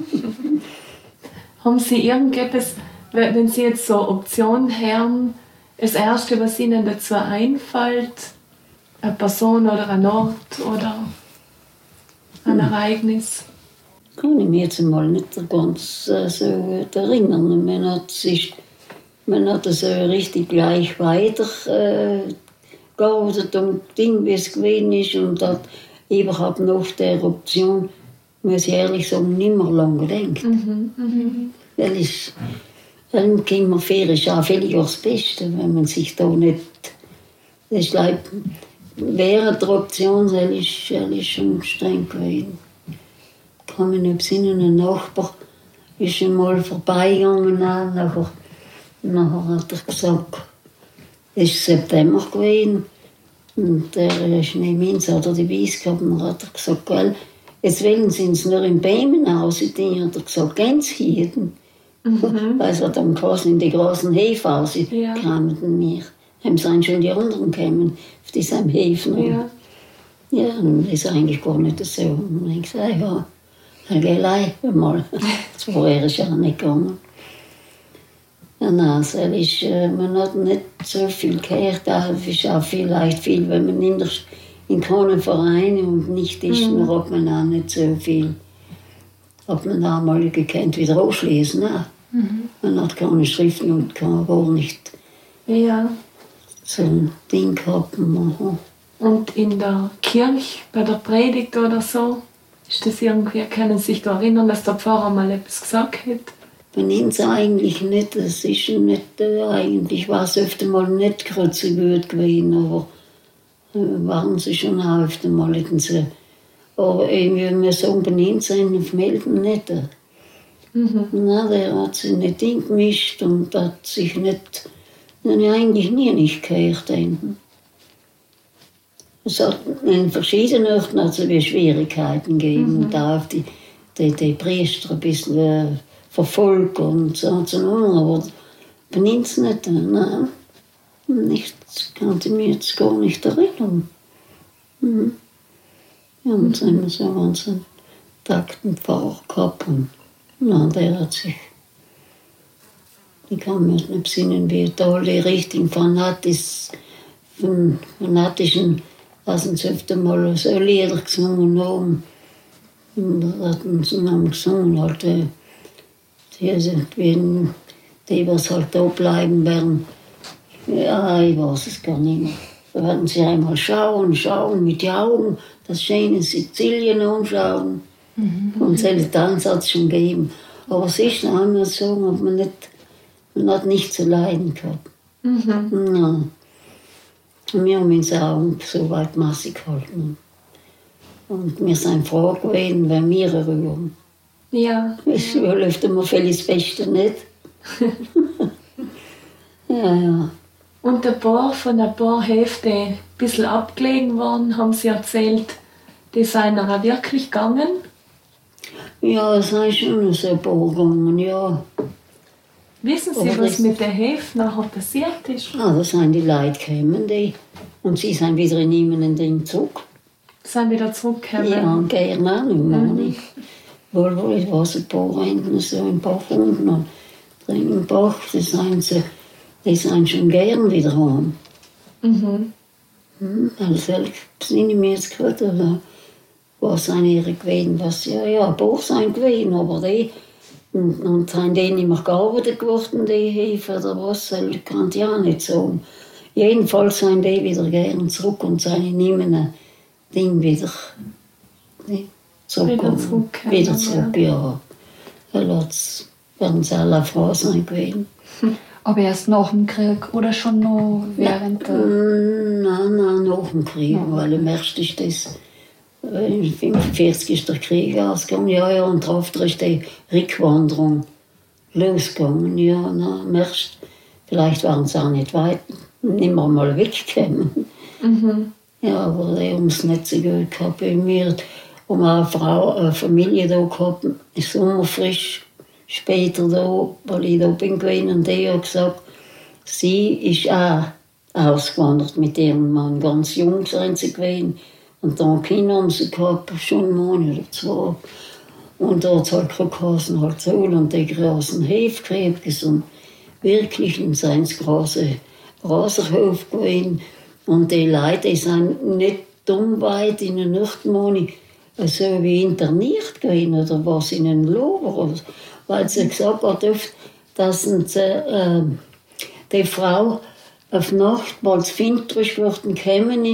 Speaker 6: Haben Sie irgendetwas, wenn Sie jetzt so Optionen hören, das Erste, was Ihnen dazu einfällt, eine Person oder ein Ort oder ein Ereignis?
Speaker 2: Kann ich mich jetzt mal nicht ganz äh, so gut erinnern. Man hat sich, man hat so richtig gleich weiter äh, gearbeitet und Ding, wie es gewesen ist, und hat überhaupt nach der Option, muss ich ehrlich sagen, nicht mehr lange gedacht.
Speaker 6: Mhm. Mhm.
Speaker 2: Weil es, dann ging mir fair, ist auch viel das Beste, wenn man sich da nicht, das ist like, während der Option, das ist, das ist schon streng gewesen. Ich kann mich nicht besinnen, ein Nachbar ist einmal vorbeigegangen, nachher, nachher hat er gesagt, es ist September gewesen, und der ist neben uns, hat er die Weiss gehabt, und dann hat er gesagt, gell, jetzt wollen sie uns nur in Bämen rausziehen, hat er gesagt, gehen sie hier. Mhm. Also dann quasi in die großen Häfen raus ja. kamen wir. Haben sie schon die anderen gekommen, auf diesem Häfen. Ja. Ja, und das ist eigentlich gar nicht so. Und dann habe ich gesagt, ja, dann geh gleich mal. Vorher ist ja nicht gegangen. Ja, nein, es ist, man hat nicht so viel gehört, es ist auch vielleicht viel, wenn man in, der, in keinem Verein und nicht ist, mhm. dann hat man auch nicht so viel. Hat man auch mal gekannt, wieder auslesen. Mhm. Man hat keine Schriften und kann gar nicht
Speaker 6: ja.
Speaker 2: so ein Ding gehabt. Mhm.
Speaker 6: Und in der Kirche, bei der Predigt oder so, ist das irgendwie, können Sie sich da erinnern, dass der Pfarrer mal etwas gesagt hat?
Speaker 2: Bei uns eigentlich nicht, das ist nicht, äh, eigentlich war es öfter mal nicht gerade so gut gewesen, aber äh, waren sie schon auch öfter mal so. Aber irgendwie, wir sagen, bei uns sind auf Melden nicht. Mhm. Na, der hat sich nicht eingemischt und hat sich nicht, nein, eigentlich nie nicht gehört. Es hat in verschiedenen Orten also Schwierigkeiten gegeben mhm. und auch die, die, die Priester ein bisschen äh, verfolgt und so, so, aber bei uns nicht. Nein, nichts kann ich mir jetzt gar nicht erinnern. Mhm. Ja, und dann haben wir so unseren Taktenpfarrer gehabt und na, der hat sich, ich kann mir nicht besinnen, wie da die richtigen Fanatis, fanatischen, lassen sie öfter mal so Lieder gesungen haben. Und da hatten sie dann gesungen, halt, die, die, die was halt da bleiben werden. Ja, ich weiß es gar nicht mehr. Da werden sie einmal schauen, schauen mit den Augen, das schöne Sizilien anschauen. Mhm. Und solche Tanz hat es schon gegeben. Aber es ist noch einmal so, man, nicht, man hat nicht zu leiden gehabt. Mhm. Nein. Und wir haben uns auch so weit massig gehalten. Und wir sind froh gewesen, wenn wir rühren.
Speaker 6: Ja.
Speaker 2: Es läuft immer vieles Beste nicht. Ja, ja.
Speaker 6: Und ein paar von ein paar Hälfte ein bisschen abgelegen waren, haben Sie erzählt, die seien auch wirklich gegangen?
Speaker 2: Ja, es sind schon so ein paar gegangen, ja.
Speaker 6: Wissen Sie, aber was mit der Hälfte nachher passiert ist?
Speaker 2: Ah, da sind die Leute gekommen, die, und sie sind wieder in jemanden Ding zurück.
Speaker 6: Sind wieder zurückgekommen?
Speaker 2: Ja, gerne auch nicht mehr. Mhm. Wohl, wohl, ich weiß, ein paar Rentner so im Bach unten und drin im Bach, die sind, so, die sind schon gern wieder heim. Mhm. Also, ich besinne mich jetzt gerade, also, was sind ihre gewesen, was, ja, ja, ein paar sind gewesen, aber die, und, und sind die nicht mehr gearbeitet geworden, die Hefe oder was, das kann ich auch nicht sagen. Jedenfalls sind die wieder gern zurück und sind in einem Ding wieder zurück.
Speaker 6: Wieder zurück,
Speaker 2: wieder zurück, ja. ja. Jetzt werden sie alle froh sein gewesen.
Speaker 7: Aber erst nach dem Krieg oder schon noch während der...
Speaker 2: Nein, nein, nach dem Krieg, ja. Weil im März ist das... fünfundvierzig ist der Krieg ausgegangen, ja, ja, und darauf ist die Rückwanderung losgegangen, ja, na, März, vielleicht waren sie auch nicht weit, nicht mehr mal weggekommen. Mhm. Ja, aber die haben es nicht so gut gehabt. Wir haben eine Frau, eine Familie da gehabt, sommerfrisch, später da, weil ich da bin gewesen, und die hat gesagt, sie ist auch ausgewandert mit ihrem Mann, ganz jung sind sie gewesen. Und dann Kinder haben sie gehabt, schon einen Monat oder zwei. Und da hat es halt geheißen, halt so, und die großen Hefkrebs und wirklich in seinem großen Raserhof gewesen. Und die Leute die sind nicht dumm weit in den Nachtmonat so wie interniert gewesen oder was in den Lober. Weil sie gesagt hat, dass sie, äh, die Frau auf Nacht, weil es finterisch geworden gekommen ist,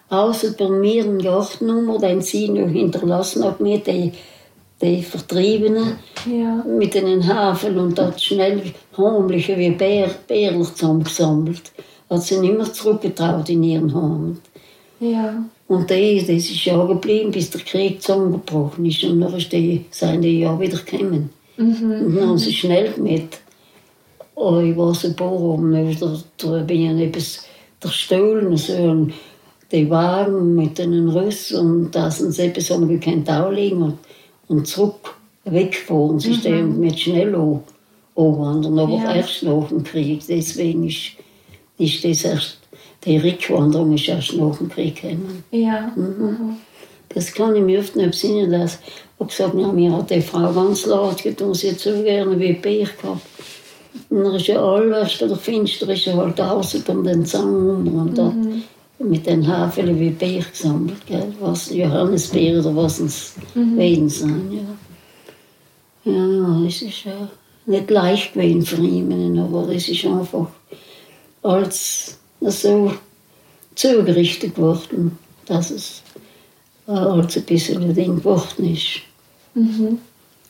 Speaker 2: außer bei mir im Gartennummer, den sie noch hinterlassen hat, mir die, die Vertriebenen
Speaker 6: Ja.
Speaker 2: mit den Hafen und hat schnell heimliche wie Bär, Bärlich zusammengesammelt. Hat sie nicht mehr zurückgetraut in ihren Heimat.
Speaker 6: Ja.
Speaker 2: Und die, das ist ja geblieben, bis der Krieg zusammengebrochen ist. Und dann ist die, sind die ja wieder gekommen.
Speaker 6: Mhm.
Speaker 2: Und dann haben sie schnell mit. Oh, ich war so oben, da, da bin ich etwas der Stuhl, so die Wagen mit den Rüssen und da sind sie etwas haben wir gekannt anlegen und, und zurück weggefahren. Sie stehen mhm. mit schnell anwandern, aber
Speaker 6: Ja.
Speaker 2: erst nach dem Krieg. Deswegen ist, ist das erst, die Rückwanderung ist erst nach dem Krieg gekommen.
Speaker 6: Ja.
Speaker 2: Mhm. Das kann ich mir oft nicht besinnen, dass ich gesagt habe, ja, mir hat die Frau ganz laut getan, sie hat so gerne wie Bier gehabt. Und dann ist ja alles, der Finster ist ja halt außen um den Zaun rum und dort
Speaker 6: Mhm.
Speaker 2: mit den Hafeln wie Bier gesammelt, gell? Was Johannisbeer oder was es mhm. Wein sein, ja. Ja, es ist ja nicht leicht gewesen für ihn, aber es ist einfach als so zugerichtet geworden, dass es als ein bisschen ein Ding geworden ist.
Speaker 6: Mhm.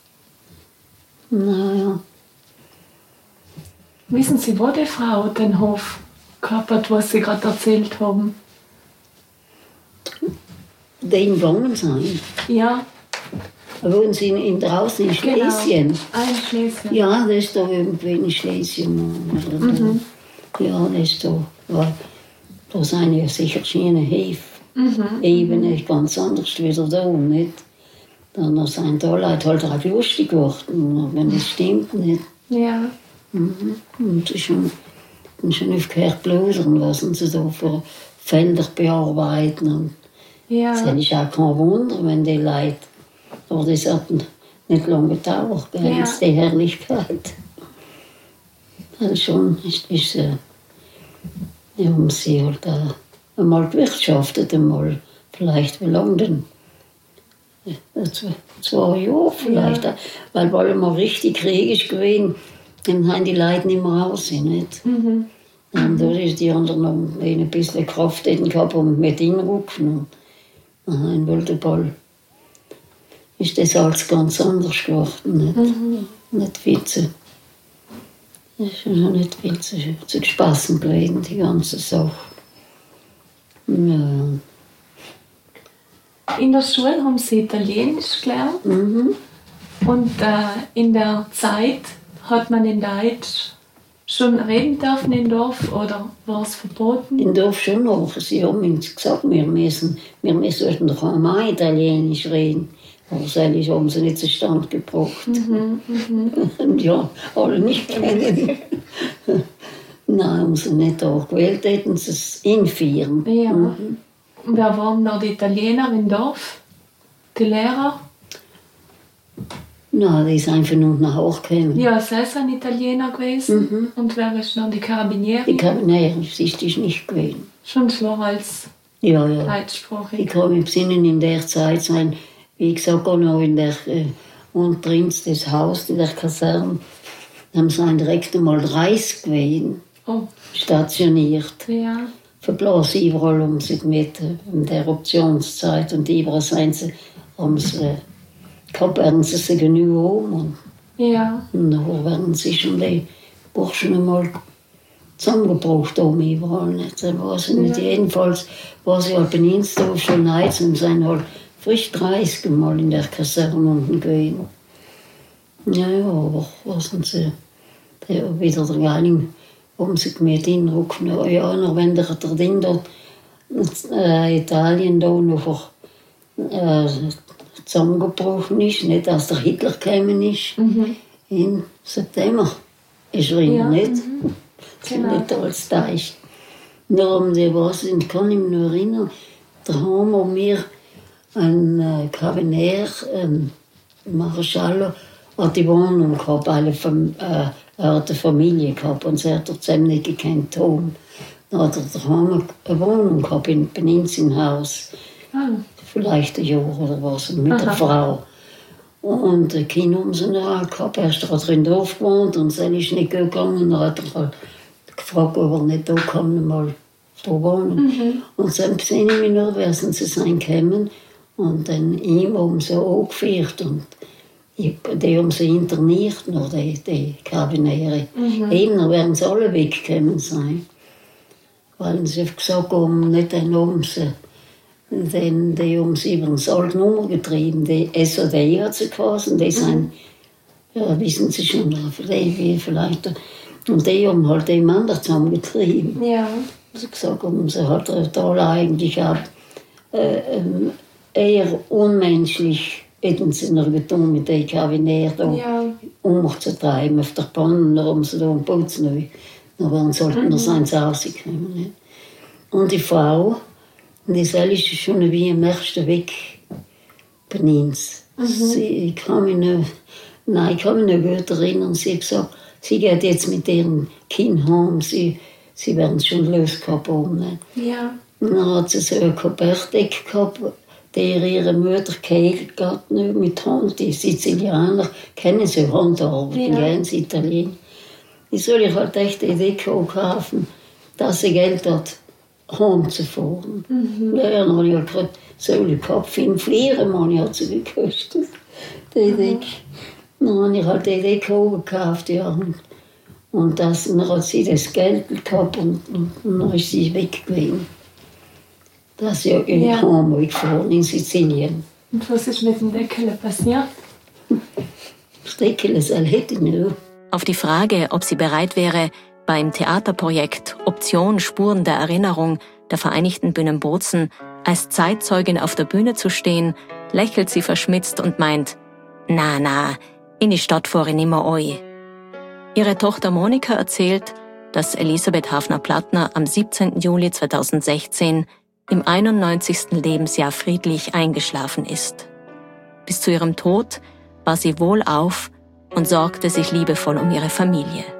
Speaker 2: Naja.
Speaker 6: Wissen Sie, wo die Frau den Hof gehabt hat, was Sie gerade erzählt haben?
Speaker 2: Den gegangen sein.
Speaker 6: Ja.
Speaker 2: Wohnen Sie in, in draußen in Schlesien?
Speaker 6: Genau. Ah, in Schlesien.
Speaker 2: Ja, das ist da irgendwie in Schlesien.
Speaker 6: Mhm.
Speaker 2: Ja, das ist da. Ja, da sind ja sicher schöne Höfe.
Speaker 6: Mhm.
Speaker 2: Eben ganz anders wieder da, nicht? Dann sind da Leute halt auch lustig geworden, wenn das stimmt nicht.
Speaker 6: Ja.
Speaker 2: Mhm. Und das schon, schon oft gehört blödern, was sie da für Felder bearbeiten. Und
Speaker 6: Ja.
Speaker 2: das ist auch kein Wunder, wenn die Leute, aber das hat nicht lange gedauert, gell,
Speaker 6: Ja.
Speaker 2: die Herrlichkeit. Also schon ist, ist äh, ja, haben sie halt auch einmal gewirtschaftet, einmal vielleicht wie lange denn? Ja, Zwei, zwei Jahre vielleicht,
Speaker 6: Ja.
Speaker 2: auch, weil weil mal richtig Krieg ist gewesen, dann haben die Leute nicht mehr raus, nicht?
Speaker 6: Mhm.
Speaker 2: Und da ist die anderen noch ein bisschen Kraft gehabt und mit hinrücken. Und in Wildeball ist das alles ganz anders geworden. Nicht,
Speaker 6: Mhm.
Speaker 2: nicht viel zu, das ist ja nicht viel zu, zu spaßen gewesen, die ganze Sache. Ja.
Speaker 6: In der Schule haben Sie Italienisch gelernt
Speaker 2: Mhm.
Speaker 6: und äh, in der Zeit hat man in Deutsch schon reden dürfen im Dorf oder war es verboten?
Speaker 2: In Dorf schon noch. Sie haben uns gesagt, wir müssen, wir müssen doch auch Italienisch reden. Aber das haben sie nicht zustande gebracht.
Speaker 6: Mhm. Mhm.
Speaker 2: Und ja, alle nicht kennen. Nein, haben sie nicht auch gewählt, hätten sie es einführen.
Speaker 6: Ja.
Speaker 2: Mhm.
Speaker 6: Und wer waren noch die Italiener im Dorf? Die Lehrer?
Speaker 2: Nein, die ist einfach nur nach Hause gekommen.
Speaker 6: Ja, es ist ein Italiener gewesen.
Speaker 2: Mhm.
Speaker 6: Und wer ist noch die Carabinieri?
Speaker 2: Die Carabinieri, das ist das nicht gewesen.
Speaker 6: Schon klar als
Speaker 2: Ja, ja.
Speaker 6: deutschsprachig.
Speaker 2: Ich kann mich besinnen, in der Zeit sein, wie gesagt, auch noch in der, äh, unten drin das Haus, in der Kaserne, haben sie direkt einmal dreißig gewesen,
Speaker 6: Oh,
Speaker 2: stationiert.
Speaker 6: ja.
Speaker 2: Verblasen überall um sich mit äh, in der Optionszeit und überall sind sie, haben sie, äh, gehabt, werden sie sich genug um
Speaker 6: Ja.
Speaker 2: und dann werden sie schon die Burschen einmal zusammengebracht um überall. Nicht? Dann war sie nicht.
Speaker 6: Ja.
Speaker 2: Jedenfalls war sie halt bei uns da schon eins und sind halt frisch dreißig Mal in der Kaserne unten gewesen. Ja, ja, aber was sind sie? Der wieder der Geiling um sich mit hinrücken. Ja, noch wenn der, der Ding dort äh, Italien da noch äh, zusammengebrochen ist, nicht, dass der Hitler gekommen ist.
Speaker 6: Mhm.
Speaker 2: Im September ist er ja. Nicht.
Speaker 6: Mhm.
Speaker 2: Das
Speaker 6: Genau.
Speaker 2: ist nicht als Teich. Darum, die was, ich kann mich noch erinnern, da haben wir ein äh, Kavalier, ein Marschall, hat die Wohnung gehabt, alle Fam äh, er hat eine Familie gehabt und sie hat dort zusammen nicht gekannt. Dann hat er daheim eine Wohnung gehabt, in, bei uns im Haus.
Speaker 6: Ah.
Speaker 2: Vielleicht ein Jahr oder was, mit
Speaker 6: Aha.
Speaker 2: der Frau. Und die Kinder haben sie noch auch gehabt. Erst hat er im Dorf gewohnt und sie ist nicht gegangen. Dann hat er halt gefragt, ob er nicht da kann, mal da wohnen. Mhm. Und dann sehe ich mich noch, wer sind sie sein gekommen und dann ihm um so angeführt und ich, die haben sie interniert, noch die, die Karabiniere. Mhm. Eben werden sie alle weggekommen sein. Weil sie gesagt haben, nicht den haben sie, den, die haben sie über den Salg Nummer getrieben. Die S O D hat sie geheißen, die mhm. sind, ja, wissen Sie schon, wie vielleicht. Und die haben halt den Mann zusammengetrieben. Ja. Sie gesagt haben, sie hat da eigentlich auch äh, eher unmenschlich hätten sie noch getan, mit den Karabinieren ja. umzutreiben auf der Bahn. Dann haben sie da einen Putz neu. Dann sollten mhm. das eins rauskommen. Ne? Und die Frau, die ist schon wie am ersten Weg bei uns. Mhm. Sie, ich kann mich noch, nein, ich kann mich noch gut erinnern. Sie hat gesagt, sie geht jetzt mit ihrem Kind heim. Sie, sie werden es schon losgehabt haben. Ne? Ja. Und dann hat sie so eine Kopertdecke gehabt, der ihre Mutter geheilt hat, mit Hand. Die Sizilianer kennen so Handarbeit, ja. ganz Italien. Ich soll ich halt echt die Idee kaufen, dass sie Geld hat, heimzufahren. Mhm. Ja, dann habe ich halt gerade so gehabt, fünf Lire hat sie gekostet. Die Idee. Mhm. Dann habe ich halt die Idee gekauft, ja. Und, und das, dann hat sie das Geld gehabt und, und, und dann ist sie weg gewesen. Das ist ja in ja. Hamburg gefahren, in Sizilien.
Speaker 6: Und was ist mit dem Deckel passiert?
Speaker 2: Das Deckel ist hätte ich nicht.
Speaker 5: Auf die Frage, ob sie bereit wäre, beim Theaterprojekt Option Spuren der Erinnerung der Vereinigten Bühnen Bozen als Zeitzeugin auf der Bühne zu stehen, lächelt sie verschmitzt und meint, na, na, in die Stadt fahre ich nimmer oi. Ihre Tochter Monika erzählt, dass Elisabeth Hafner-Plattner am siebzehnten Juli zweitausendsechzehn im einundneunzigsten Lebensjahr friedlich eingeschlafen ist. Bis zu ihrem Tod war sie wohlauf und sorgte sich liebevoll um ihre Familie.